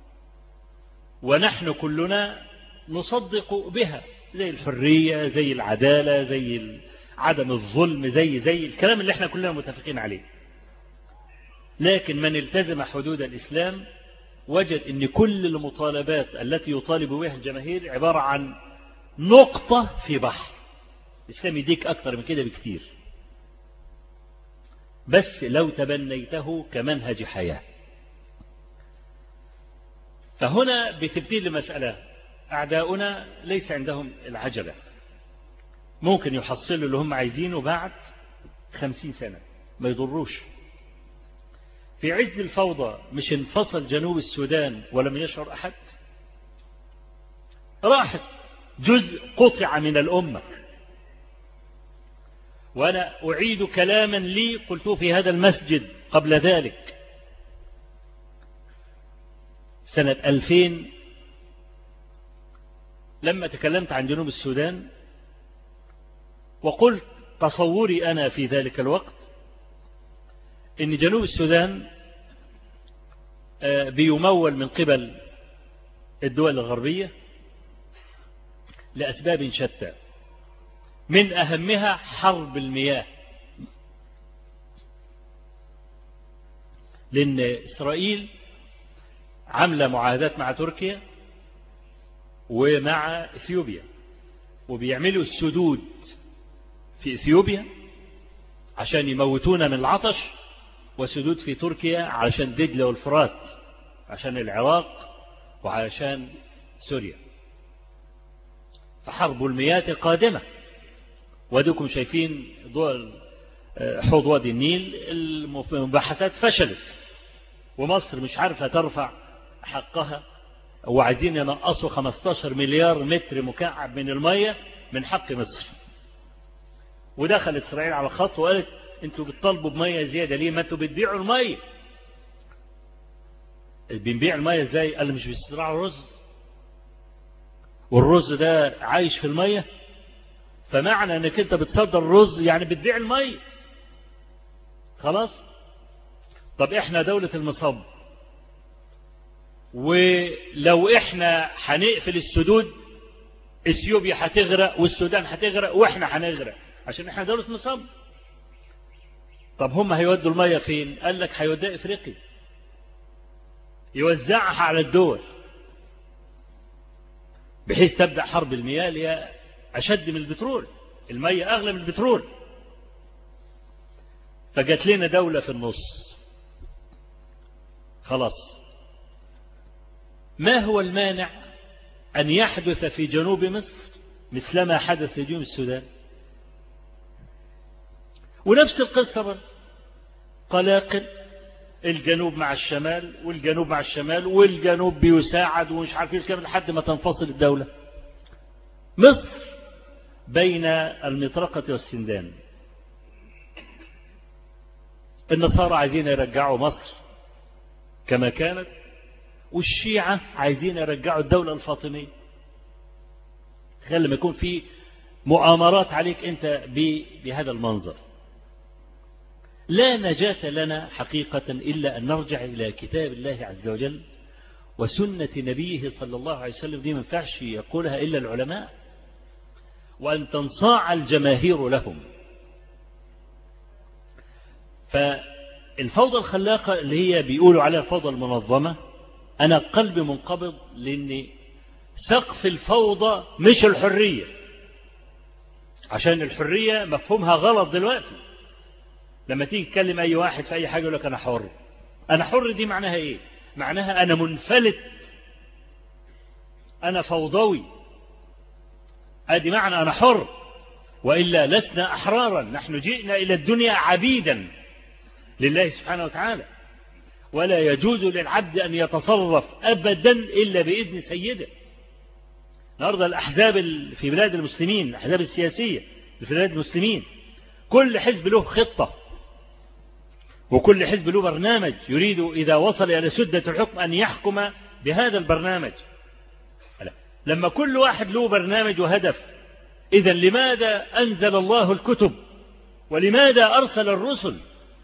ونحن كلنا نصدق بها، زي الحرية، زي العدالة، زي عدم الظلم، زي زي الكلام اللي احنا كلنا متفقين عليه. لكن من التزم حدود الإسلام وجد أن كل المطالبات التي يطالب بها الجماهير عبارة عن نقطة في بحر. الإسلام يديك أكثر من كده بكتير، بس لو تبنيته كمنهج حياة. فهنا بتبتدي المسألة، أعداؤنا ليس عندهم العجلة، ممكن يحصلوا اللي هم عايزينه بعد خمسين سنة ما يضروش. في عز الفوضى مش انفصل جنوب السودان ولم يشعر أحد، راحت جزء قطع من الأمة. وأنا أعيد كلاما لي قلته في هذا المسجد قبل ذلك سنة ألفين لما تكلمت عن جنوب السودان، وقلت تصوري أنا في ذلك الوقت إن جنوب السودان بيمول من قبل الدول الغربية لأسباب شتى، من أهمها حرب المياه، لأن إسرائيل عاملة معاهدات مع تركيا ومع إثيوبيا، وبيعملوا السدود في إثيوبيا عشان يموتونا من العطش، وسدود في تركيا عشان دجلة والفرات عشان العراق وعشان سوريا. فحرب المياه قادمة، ودكم شايفين دول حوض وادي النيل المباحثات فشلت، ومصر مش عارفة ترفع حقها، وعايزين ينقصوا خمسة عشر مليار متر مكعب من المياه من حق مصر. ودخلت إسرائيل على الخط وقالت انتوا بتطالبوا بمياه زيادة ليه؟ ما انتوا بتبيعوا المياه. بنبيع المياه ازاي؟ قال مش بيزرعوا رز، والرز ده عايش في المياه، فمعنى انك انت بتصدر الرز يعني بتبيع المياه. خلاص. طب احنا دولة المصب، ولو احنا هنقفل السدود اثيوبيا هتغرق والسودان هتغرق واحنا هنغرق عشان احنا دولة مصب. طب هم هيودوا المياه فين؟ قال لك هيوديها افريقيا، يوزعها على الدول بحيث تبدأ حرب المياه اللي هي أشد من البترول، المياه أغلى من البترول. فجت لنا دولة في النص. خلاص، ما هو المانع أن يحدث في جنوب مصر مثلما حدث في جنوب السودان؟ ونفس القصة برضه، قلاقل الجنوب مع الشمال والجنوب مع الشمال والجنوب بيساعد ومش عارف ايه لحد ما تنفصل الدولة. مصر بين المطرقة والسندان. النصارى عايزين يرجعوا مصر كما كانت، والشيعة عايزين يرجعوا الدولة الفاطمية. خلي لما يكون في مؤامرات عليك انت بهذا المنظر. لا نجاة لنا حقيقة إلا أن نرجع إلى كتاب الله عز وجل وسنة نبيه صلى الله عليه وسلم. دي ما ينفعش يقولها إلا العلماء، وأن تنصاع الجماهير لهم. فالفوضى الخلاقة اللي هي بيقولوا عليها الفوضى المنظمة، أنا قلبي منقبض، لأن سقف الفوضى مش الحرية، عشان الحرية مفهومها غلط دلوقتي. لما تيجي تكلم أي واحد في أي حاجة يقول لك أنا حر. أنا حر دي معناها إيه؟ معناها أنا منفلت، أنا فوضوي. هذه معنى أنا حر، وإلا لسنا أحرارا. نحن جئنا إلى الدنيا عبيدا لله سبحانه وتعالى، ولا يجوز للعبد أن يتصرف أبدا إلا بإذن سيده. النهارده الأحزاب في بلاد المسلمين، الأحزاب السياسية في بلاد المسلمين، كل حزب له خطة، وكل حزب له برنامج يريد إذا وصل إلى سدة الحكم أن يحكم بهذا البرنامج. لما كل واحد له برنامج وهدف، إذا لماذا أنزل الله الكتب؟ ولماذا أرسل الرسل؟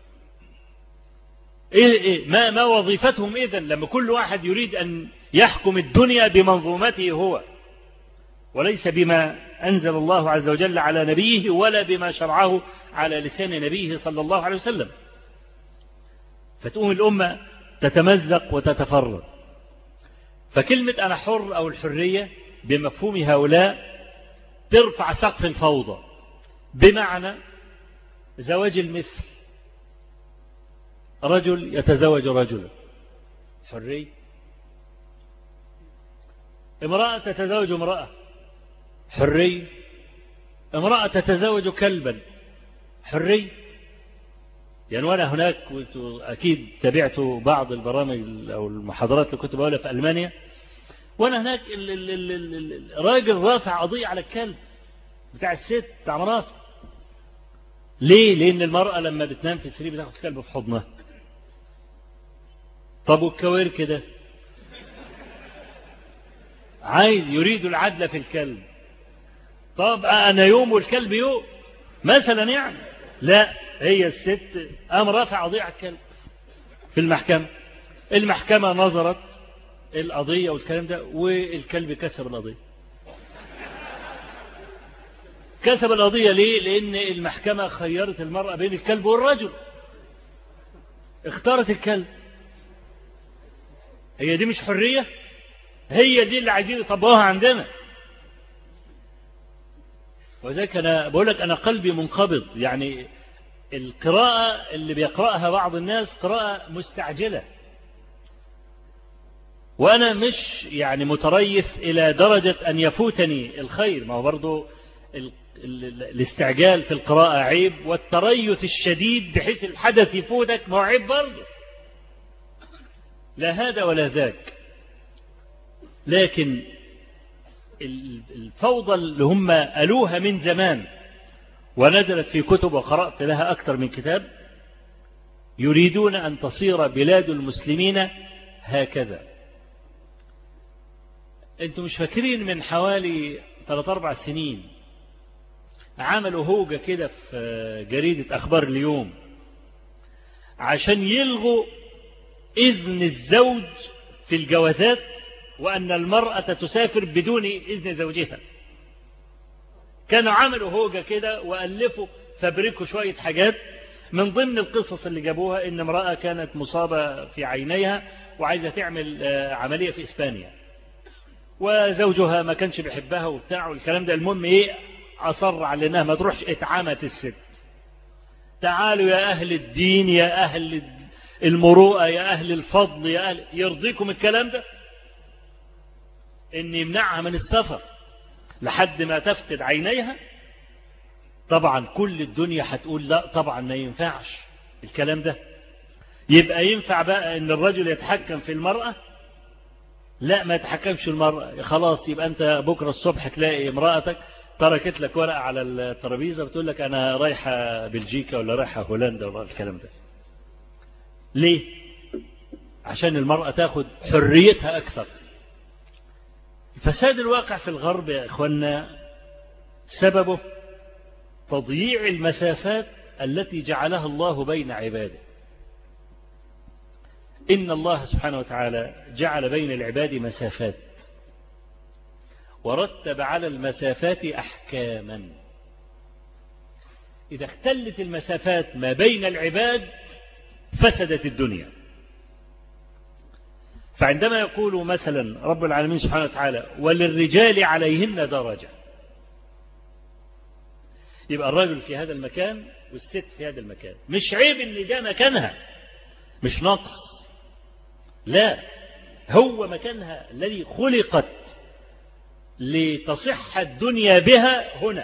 إيه إيه ما ما وظيفتهم إذن لما كل واحد يريد أن يحكم الدنيا بمنظومته هو، وليس بما أنزل الله عز وجل على نبيه ولا بما شرعه على لسان نبيه صلى الله عليه وسلم. فتقوم الأمة تتمزق وتتفرق. فكلمة أنا حر أو الحرية بمفهوم هؤلاء ترفع سقف الفوضى، بمعنى زواج المثل، رجل يتزوج رجلا، حرية. امرأة تتزوج امرأة، حرية. امرأة تتزوج كلبا، حرية. يعني وأنا هناك أكيد تابعت بعض البرامج أو المحاضرات اللي كنت بقولها في ألمانيا، وأنا هناك الراجل رافع قضية على الكلب بتاع الست بتاع مراته. ليه؟ لأن المرأة لما بتنام في السرير بتاخد الكلب في حضنها. طب والكوير كده عايز يريد العدل في الكلب. طب أنا يوم والكلب يوم مثلا يعني. لا، هي الست قام رافع قضية على الكلب في المحكمة. المحكمة نظرت القضية والكلام ده، والكلب كسب القضية. كسب القضية ليه؟ لأن المحكمة خيرت المرأة بين الكلب والرجل، اختارت الكلب. هي دي مش حرية؟ هي دي اللي عايزين يطبقوها عندنا. وذلك أنا بقول لك أنا قلبي منقبض. يعني القراءة اللي بيقرأها بعض الناس قراءة مستعجلة، وأنا مش يعني متريث إلى درجة أن يفوتني الخير. ما هو برضو الاستعجال في القراءة عيب، والتريث الشديد بحيث الحدث يفوتك ما هو عيب برضو. لا هذا ولا ذاك. لكن الفوضى اللي هم ألوها من زمان ونزلت في كتب وقرأت لها أكثر من كتاب، يريدون أن تصير بلاد المسلمين هكذا. أنتم مش فاكرين من حوالي ثلاث أربع سنين عملوا هوجة كده في جريدة أخبار اليوم عشان يلغوا إذن الزوج في الجوازات، وأن المرأة تسافر بدون إذن زوجها. كانوا عملوا هوجة كده وألفوا فبركوا شوية حاجات. من ضمن القصص اللي جابوها إن امرأة كانت مصابة في عينيها وعايزة تعمل عملية في إسبانيا، وزوجها ما كانش بيحبها وبتاع والكلام ده. المهم إيه، أصر على إنها ما تروحش. اتعمت الست. تعالوا يا أهل الدين، يا أهل المروءة، يا أهل الفضل، يا أهل، يرضيكم الكلام ده إن يمنعها من السفر لحد ما تفقد عينيها؟ طبعا كل الدنيا هتقول لا طبعا ما ينفعش الكلام ده. يبقى ينفع بقى ان الرجل يتحكم في المرأة؟ لا، ما يتحكمش المرأة. خلاص، يبقى انت بكرة الصبح تلاقي امرأتك تركت لك ورقة على الترابيزة بتقول لك انا رايحة بلجيكا ولا رايحة هولندا ولا الكلام ده. ليه؟ عشان المرأة تاخد حريتها اكثر. فساد الواقع في الغرب يا إخوانا سببه تضييع المسافات التي جعلها الله بين عباده. إن الله سبحانه وتعالى جعل بين العباد مسافات، ورتب على المسافات أحكاما. إذا اختلت المسافات ما بين العباد فسدت الدنيا. فعندما يقول مثلا رب العالمين سبحانه وتعالى وللرجال عليهن درجة، يبقى الرجل في هذا المكان والست في هذا المكان. مش عيب ان ده مكانها، مش نقص، لا، هو مكانها الذي خلقت لتصح الدنيا بها هنا،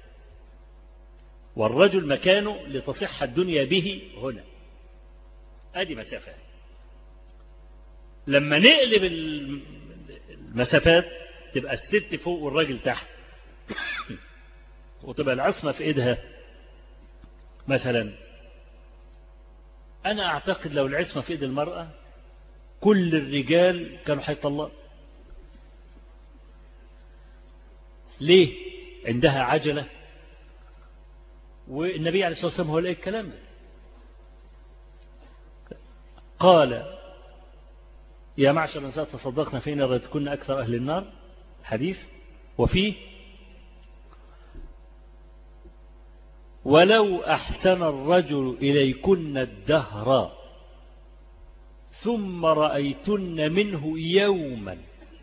والرجل مكانه لتصح الدنيا به هنا. ادي مسافة. لما نقلب المسافات تبقى الست فوق والراجل تحت، وتبقى العصمة في ايدها. مثلا انا اعتقد لو العصمة في ايد المرأة كل الرجال كانوا هيطلقوا. ليه؟ عندها عجلة، والنبي عليه الصلاة والسلام هو لقى الكلام ده. قال يا معشر النساء تصدقنا فإن رأيتكن أكثر أهل النار، حديث. وفيه ولو أحسن الرجل إليكن الدهر ثم رأيتن منه يوما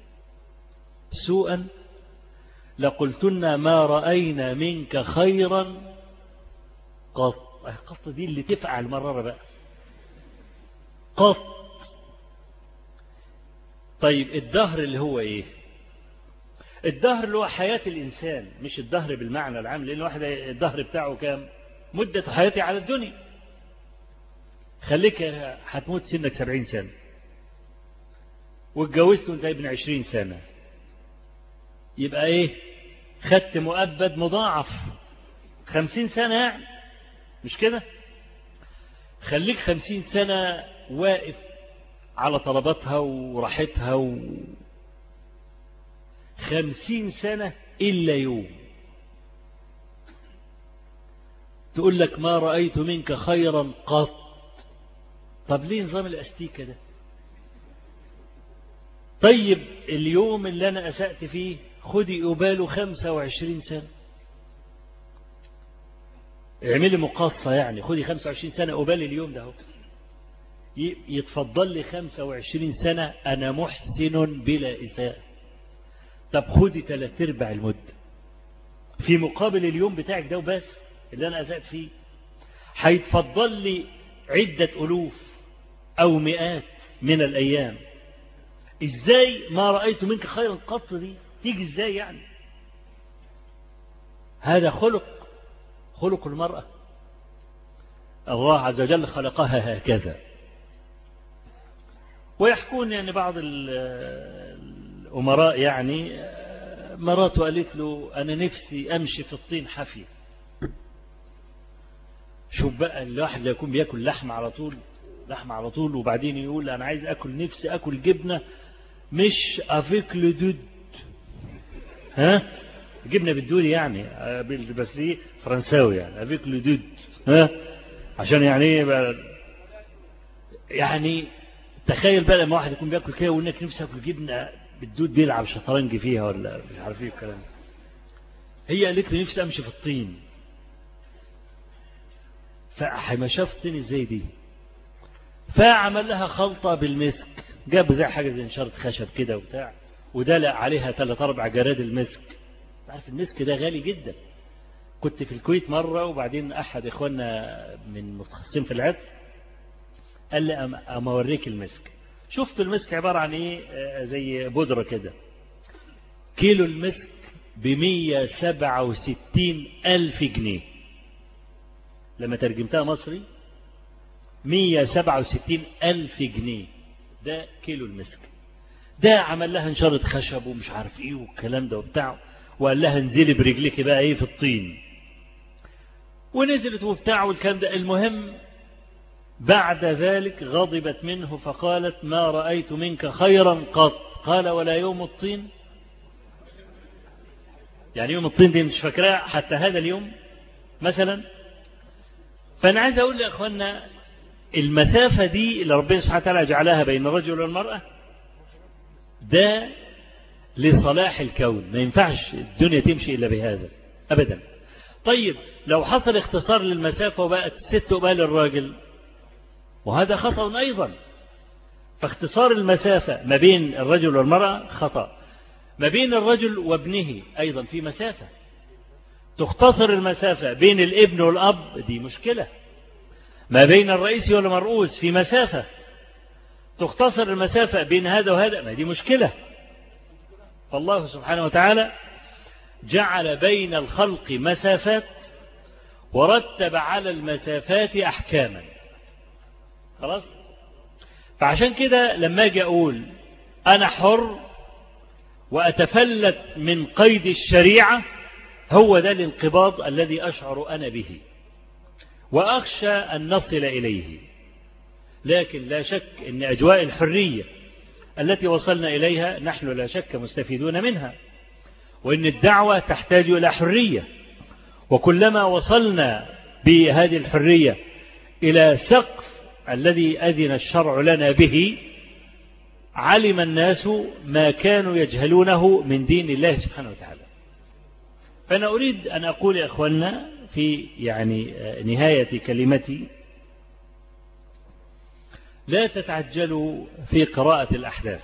سوءا لقلتن ما رأينا منك خيرا قط. قط دي اللي تفقع المرارة بقى، قط. طيب الدهر اللي هو ايه؟ الدهر اللي هو حياة الإنسان، مش الدهر بالمعنى العام، لأن واحد الدهر بتاعه كام؟ مدة حياتي على الدنيا. خليك هتموت سنك سبعين سنة واتجوزت وانت ابن عشرين سنة، يبقى ايه؟ خدت مؤبد مضاعف خمسين سنة يعني، مش كده؟ خليك خمسين سنة واقف على طلباتها وراحتها و... خمسين سنة إلا يوم تقول لك ما رأيت منك خيرا قط. طب ليه نظام الأستيكة ده؟ طيب اليوم اللي أنا أسأت فيه خدي قباله خمسة وعشرين سنة، اعملي مقاصة يعني، خدي خمسة وعشرين سنة قبال اليوم ده، يتفضل لي خمسة وعشرين سنة أنا محسن بلا إساءة. طب خدي ثلاث ارباع المدة في مقابل اليوم بتاعك ده وبس اللي أنا أسأت فيه، هيتفضل لي عدة ألوف أو مئات من الأيام. إزاي ما رأيت منك خيرا قط دي تيجي إزاي يعني؟ هذا خلق خلق المرأة، الله عز وجل خلقها هكذا. ويحكون يعني بعض الأمراء يعني مراته قالت له أنا نفسي أمشي في الطين حفي. شوف بقى الواحد يكون بيأكل لحم على طول لحم على طول وبعدين يقول أنا عايز أكل نفسي أكل جبنة مش أفيك لدود، ها جبنة بالدود يعني بس دي فرنساوي يعني أفيك لدود، ها عشان يعني ايه يعني. تخيل بقى لما واحد يكون بياكل كده ويقول لك نفسي اكل جبنه بالدود بيلعب شطرنج فيها ولا مش عارف ايه الكلام. هي قالت لي نفسي امشي في الطين، فما شاف الطين ازاي دي، فعمل لها خلطه بالمسك، جاب زي حاجه زي نشاره خشب كده وبتاع ودلق عليها ثلاث اربع جراد المسك. عارف المسك ده غالي جدا. كنت في الكويت مره وبعدين احد اخواننا من متخصصين في العطر قال لي أما أوريك المسك. شفت المسك عبارة عن إيه؟ زي بودرة كده. كيلو المسك بمية سبعة وستين ألف جنيه، لما ترجمتها مصري مية سبعة وستين ألف جنيه ده كيلو المسك. ده عمل لها نشارة خشب ومش عارف إيه والكلام ده وبتاع، وقال لها انزلي برجلك بقى إيه في الطين، ونزلت وبتاع والكلام ده. المهم بعد ذلك غضبت منه فقالت ما رأيت منك خيرا قط. قال ولا يوم الطين؟ يعني يوم الطين دي مش فاكراه حتى هذا اليوم مثلا. فأنا عايز أقول لأخواننا المسافة دي اللي ربنا سبحانه وتعالى جعلها بين الرجل والمرأة ده لصلاح الكون، ما ينفعش الدنيا تمشي إلا بهذا أبدا. طيب لو حصل اختصار للمسافة وبقت الست قبال الراجل، وهذا خطأ أيضا. فاختصار المسافة ما بين الرجل والمرأة خطأ، ما بين الرجل وابنه أيضا في مسافة. تختصر المسافة بين الابن والأب دي مشكلة. ما بين الرئيس والمرؤوس في مسافة. تختصر المسافة بين هذا وهذا، ما دي مشكلة. فالله سبحانه وتعالى جعل بين الخلق مسافات ورتب على المسافات أحكاما. خلاص. فعشان كده لما اجي اقول انا حر واتفلت من قيد الشريعة، هو ده الانقباض الذي اشعر انا به واخشى ان نصل اليه. لكن لا شك ان اجواء الحرية التي وصلنا اليها نحن لا شك مستفيدون منها، وان الدعوة تحتاج الى حرية، وكلما وصلنا بهذه الحرية الى سقف الذي أذن الشرع لنا به علم الناس ما كانوا يجهلونه من دين الله سبحانه وتعالى. فأنا أريد أن أقول يا أخوانا في يعني نهاية كلمتي لا تتعجلوا في قراءة الأحداث،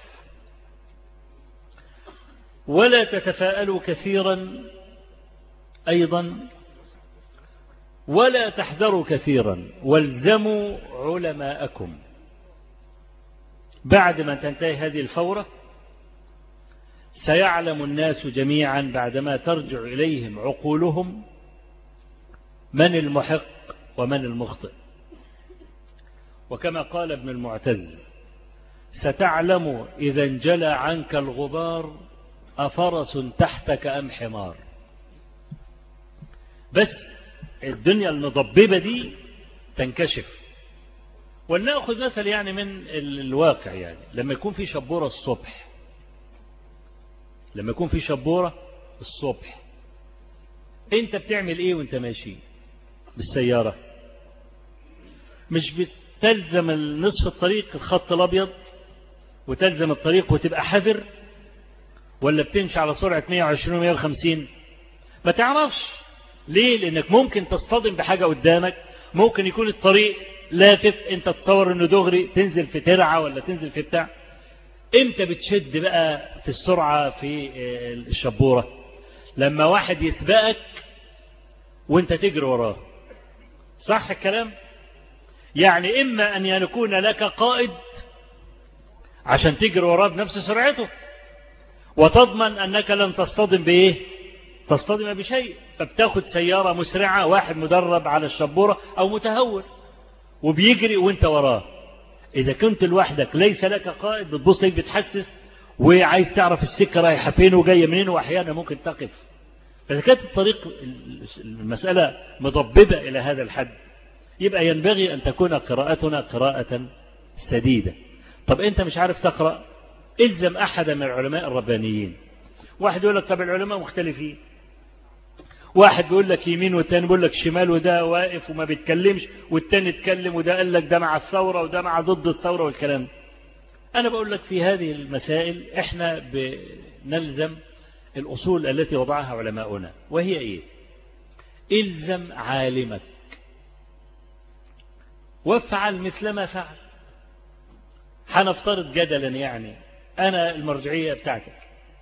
ولا تتفاءلوا كثيرا أيضا، ولا تحذروا كثيرا، والزموا علماءكم. بعد ما تنتهي هذه الفورة سيعلم الناس جميعا بعدما ترجع إليهم عقولهم من المحق ومن المخطئ. وكما قال ابن المعتز: ستعلم إذا انجلى عنك الغبار أفرس تحتك أم حمار. بس الدنيا المضببة دي تنكشف. ولنأخذ مثل يعني من الواقع، يعني لما يكون في شبورة الصبح لما يكون في شبورة الصبح انت بتعمل ايه وانت ماشي بالسيارة؟ مش بتلزم نصف الطريق الخط الابيض وتلزم الطريق وتبقى حذر، ولا بتمشي على سرعة مية وعشرين ومية وخمسين؟ ما تعرفش ليه؟ لانك ممكن تصطدم بحاجة قدامك، ممكن يكون الطريق لافف، انت تصور انه دغري تنزل في ترعة ولا تنزل في بتاع. امتى بتشد بقى في السرعة في الشبورة؟ لما واحد يسبقك وانت تجري وراه. صح الكلام؟ يعني اما ان يكون لك قائد عشان تجري وراه بنفس سرعته وتضمن انك لن تصطدم بايه؟ تصطدم بشيء، فبتاخد سيارة مسرعة، واحد مدرب على الشبورة او متهور وبيجري وانت وراه. إذا كنت لوحدك ليس لك قائد، بتبص لك بتحسس وعايز تعرف السكة رايحة فين وجاية منين، وأحيانا ممكن تقف. فإذا كانت الطريق المسألة مضببة إلى هذا الحد، يبقى ينبغي أن تكون قراءتنا قراءة سديدة. طب أنت مش عارف تقرأ، إلزم أحد من العلماء الربانيين. واحد يقول لك طب العلماء مختلفين، واحد بيقول لك يمين والتاني بيقول لك شمال، وده واقف وما بيتكلمش والتاني اتكلم، وده قال لك ده مع الثورة وده مع ضد الثورة والكلام. أنا بقول لك في هذه المسائل إحنا بنلزم الأصول التي وضعها علماؤنا، وهي إيه؟ إلزم عالمك وافعل مثل ما فعل. حنفترض جدلا يعني أنا المرجعية بتاعتك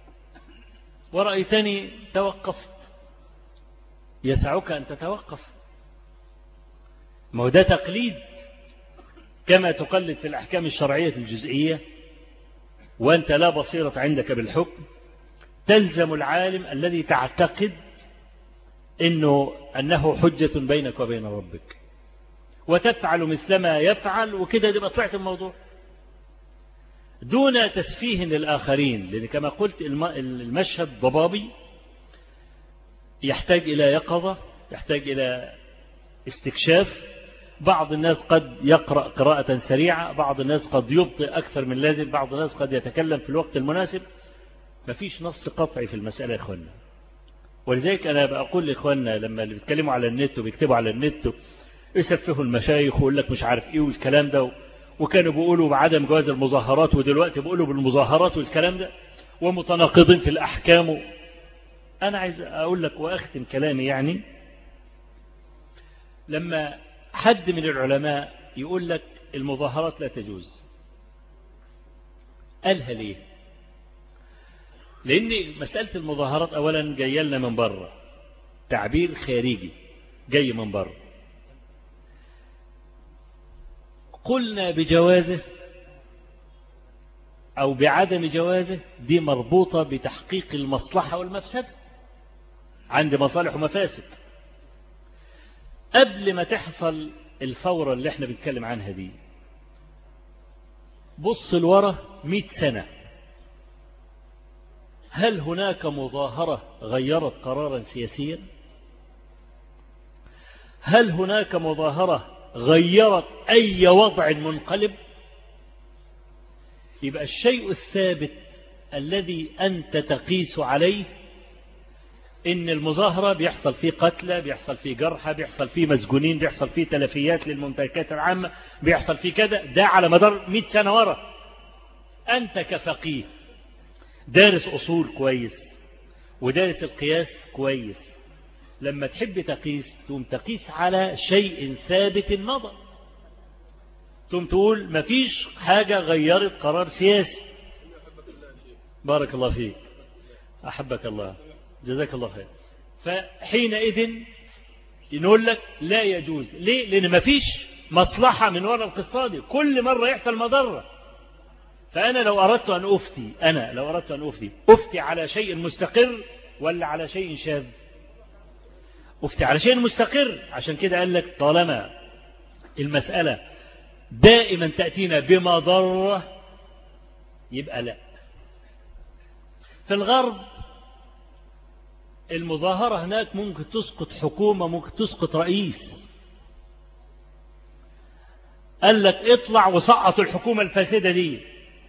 ورأيتني توقفت، يسعك أن تتوقف. ما هو ده تقليد، كما تقلد في الأحكام الشرعية الجزئية وأنت لا بصيرة عندك بالحكم. تلزم العالم الذي تعتقد إنه أنه حجة بينك وبين ربك وتفعل مثلما يفعل، وكده تبقى طلعت الموضوع دون تسفيه للآخرين. لأن كما قلت المشهد ضبابي، يحتاج إلى يقظة، يحتاج إلى استكشاف. بعض الناس قد يقرأ قراءة سريعة، بعض الناس قد يبطئ أكثر من لازم، بعض الناس قد يتكلم في الوقت المناسب. مفيش نص قطعي في المسألة يا إخوانا. ولذلك أنا بقول لإخواننا لما اللي بيتكلموا على النت وبيكتبوا على النت يسفهوا المشايخ ويقول لك مش عارف إيه والكلام ده، وكانوا بيقولوا بعدم جواز المظاهرات ودلوقتي بيقولوا بالمظاهرات والكلام ده، ومتناقضين في الأحكام. أنا عايز أقول لك وأختم كلامي، يعني لما حد من العلماء يقول لك المظاهرات لا تجوز، قالها ليه؟ لأن مسألة المظاهرات أولا جاية لنا من بره، تعبير خارجي جاي من بره. قلنا بجوازه أو بعدم جوازه دي مربوطة بتحقيق المصلحة والمفسدة، عند مصالح ومفاسد. قبل ما تحصل الفورة اللي احنا بنتكلم عنها دي، بص لورا مئة سنة، هل هناك مظاهرة غيرت قرارا سياسيا؟ هل هناك مظاهرة غيرت أي وضع منقلب؟ يبقى الشيء الثابت الذي أنت تقيس عليه إن المظاهرة بيحصل فيه قتلى، بيحصل فيه جرحى، بيحصل فيه مسجونين، بيحصل فيه تلفيات للممتلكات العامة، بيحصل فيه كذا. ده على مدار مئة سنة ورا. أنت كفقيه دارس أصول كويس ودارس القياس كويس، لما تحب تقيس تقوم تقيس على شيء ثابت مضى، تقوم تقول مفيش حاجة غيرت قرار سياسي. بارك الله فيك، أحبك الله، جزاك الله خير. فحينئذ نقول لك لا يجوز. ليه؟ لأن مفيش مصلحة من وراء القصة دي، كل مرة يحصل مضرة. فأنا لو أردت أن أفتي أنا لو أردت أن أفتي أفتي على شيء مستقر ولا على شيء شاذ؟ أفتي على شيء مستقر. عشان كده قال لك طالما المسألة دائما تأتينا بمضرة يبقى لا. في الغرب المظاهرة هناك ممكن تسقط حكومة، ممكن تسقط رئيس. قال لك اطلع وسقطوا الحكومة الفاسدة دي،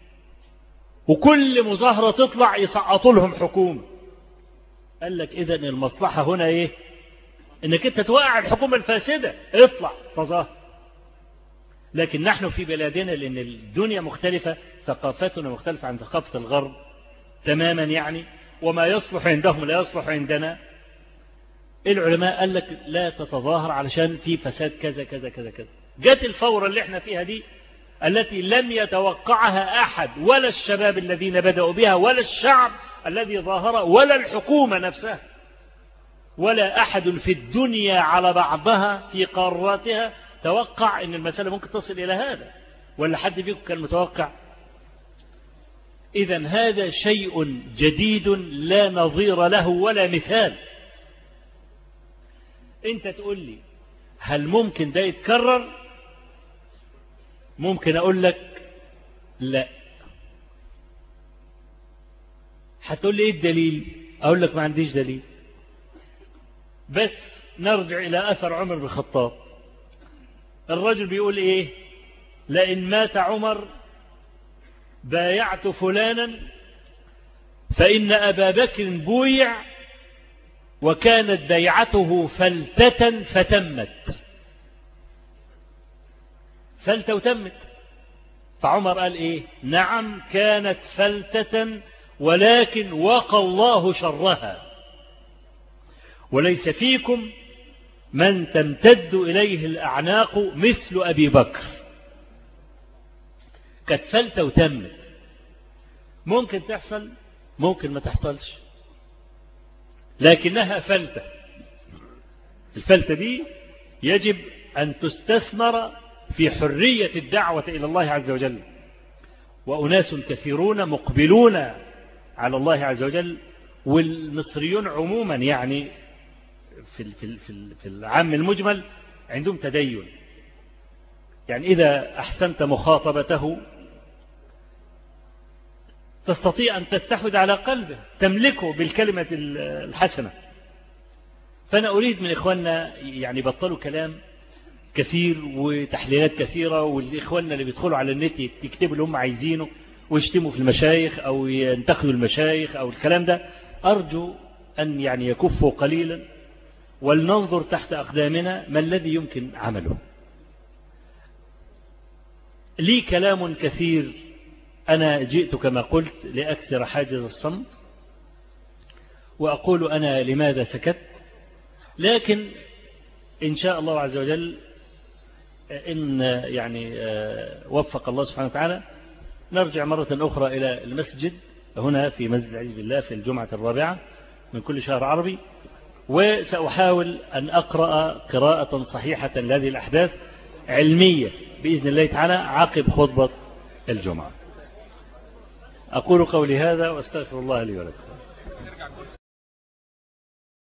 وكل مظاهرة تطلع يسقطوا لهم حكومة. قال لك إذن المصلحة هنا إيه؟ إنك أنت توقع الحكومة الفاسدة، اطلع تظاهر. لكن نحن في بلادنا لأن الدنيا مختلفة، ثقافتنا مختلفة عن ثقافة الغرب تماما يعني، وما يصلح عندهم لا يصلح عندنا. العلماء قال لك لا تتظاهر علشان في فساد كذا كذا كذا كذا. جت الفورة اللي احنا فيها دي التي لم يتوقعها أحد، ولا الشباب الذين بدأوا بها، ولا الشعب الذي ظاهر، ولا الحكومة نفسها، ولا أحد في الدنيا على بعضها في قاراتها توقع أن المسألة ممكن تصل إلى هذا، ولا حد فيكم كان متوقع؟ إذن هذا شيء جديد لا نظير له ولا مثال. أنت تقول لي هل ممكن ده يتكرر؟ ممكن أقول لك لا. هتقول لي إيه الدليل؟ أقول لك ما عنديش دليل، بس نرجع إلى أثر عمر بن الخطاب. الرجل بيقول إيه؟ لئن مات عمر بايعت فلانا فإن أبا بكر بويع وكانت بيعته فلتة فتمت. فلتة وتمت. فعمر قال إيه؟ نعم كانت فلتة ولكن وقى الله شرها، وليس فيكم من تمتد إليه الأعناق مثل أبي بكر. كانت فلتة وتمت. ممكن تحصل ممكن ما تحصلش، لكنها فلتة. الفلتة دي يجب أن تستثمر في حرية الدعوة إلى الله عز وجل، وأناس كثيرون مقبلون على الله عز وجل، والمصريون عموما يعني في في في العام المجمل عندهم تدين. يعني إذا أحسنت مخاطبته تستطيع أن تستحوذ على قلبه، تملكه بالكلمة الحسنة. فأنا أريد من إخواننا يعني بطلوا كلام كثير وتحليلات كثيرة، والإخواننا اللي بيدخلوا على النت يكتبوا اللي هم عايزينه ويشتموا في المشايخ أو ينتقدوا المشايخ أو الكلام ده. أرجو أن يعني يكفوا قليلا ولننظر تحت أقدامنا ما الذي يمكن عمله. لي كلام كثير، أنا جئت كما قلت لأكسر حاجز الصمت وأقول أنا لماذا سكت، لكن إن شاء الله عز وجل إن يعني وفق الله سبحانه وتعالى نرجع مرة أخرى إلى المسجد هنا في مسجد العز بالله في الجمعة الرابعة من كل شهر عربي، وسأحاول أن أقرأ قراءة صحيحة لهذه الأحداث علمية بإذن الله تعالى عقب خطبة الجمعة. أقول قولي هذا وأستغفر الله لي ولكم.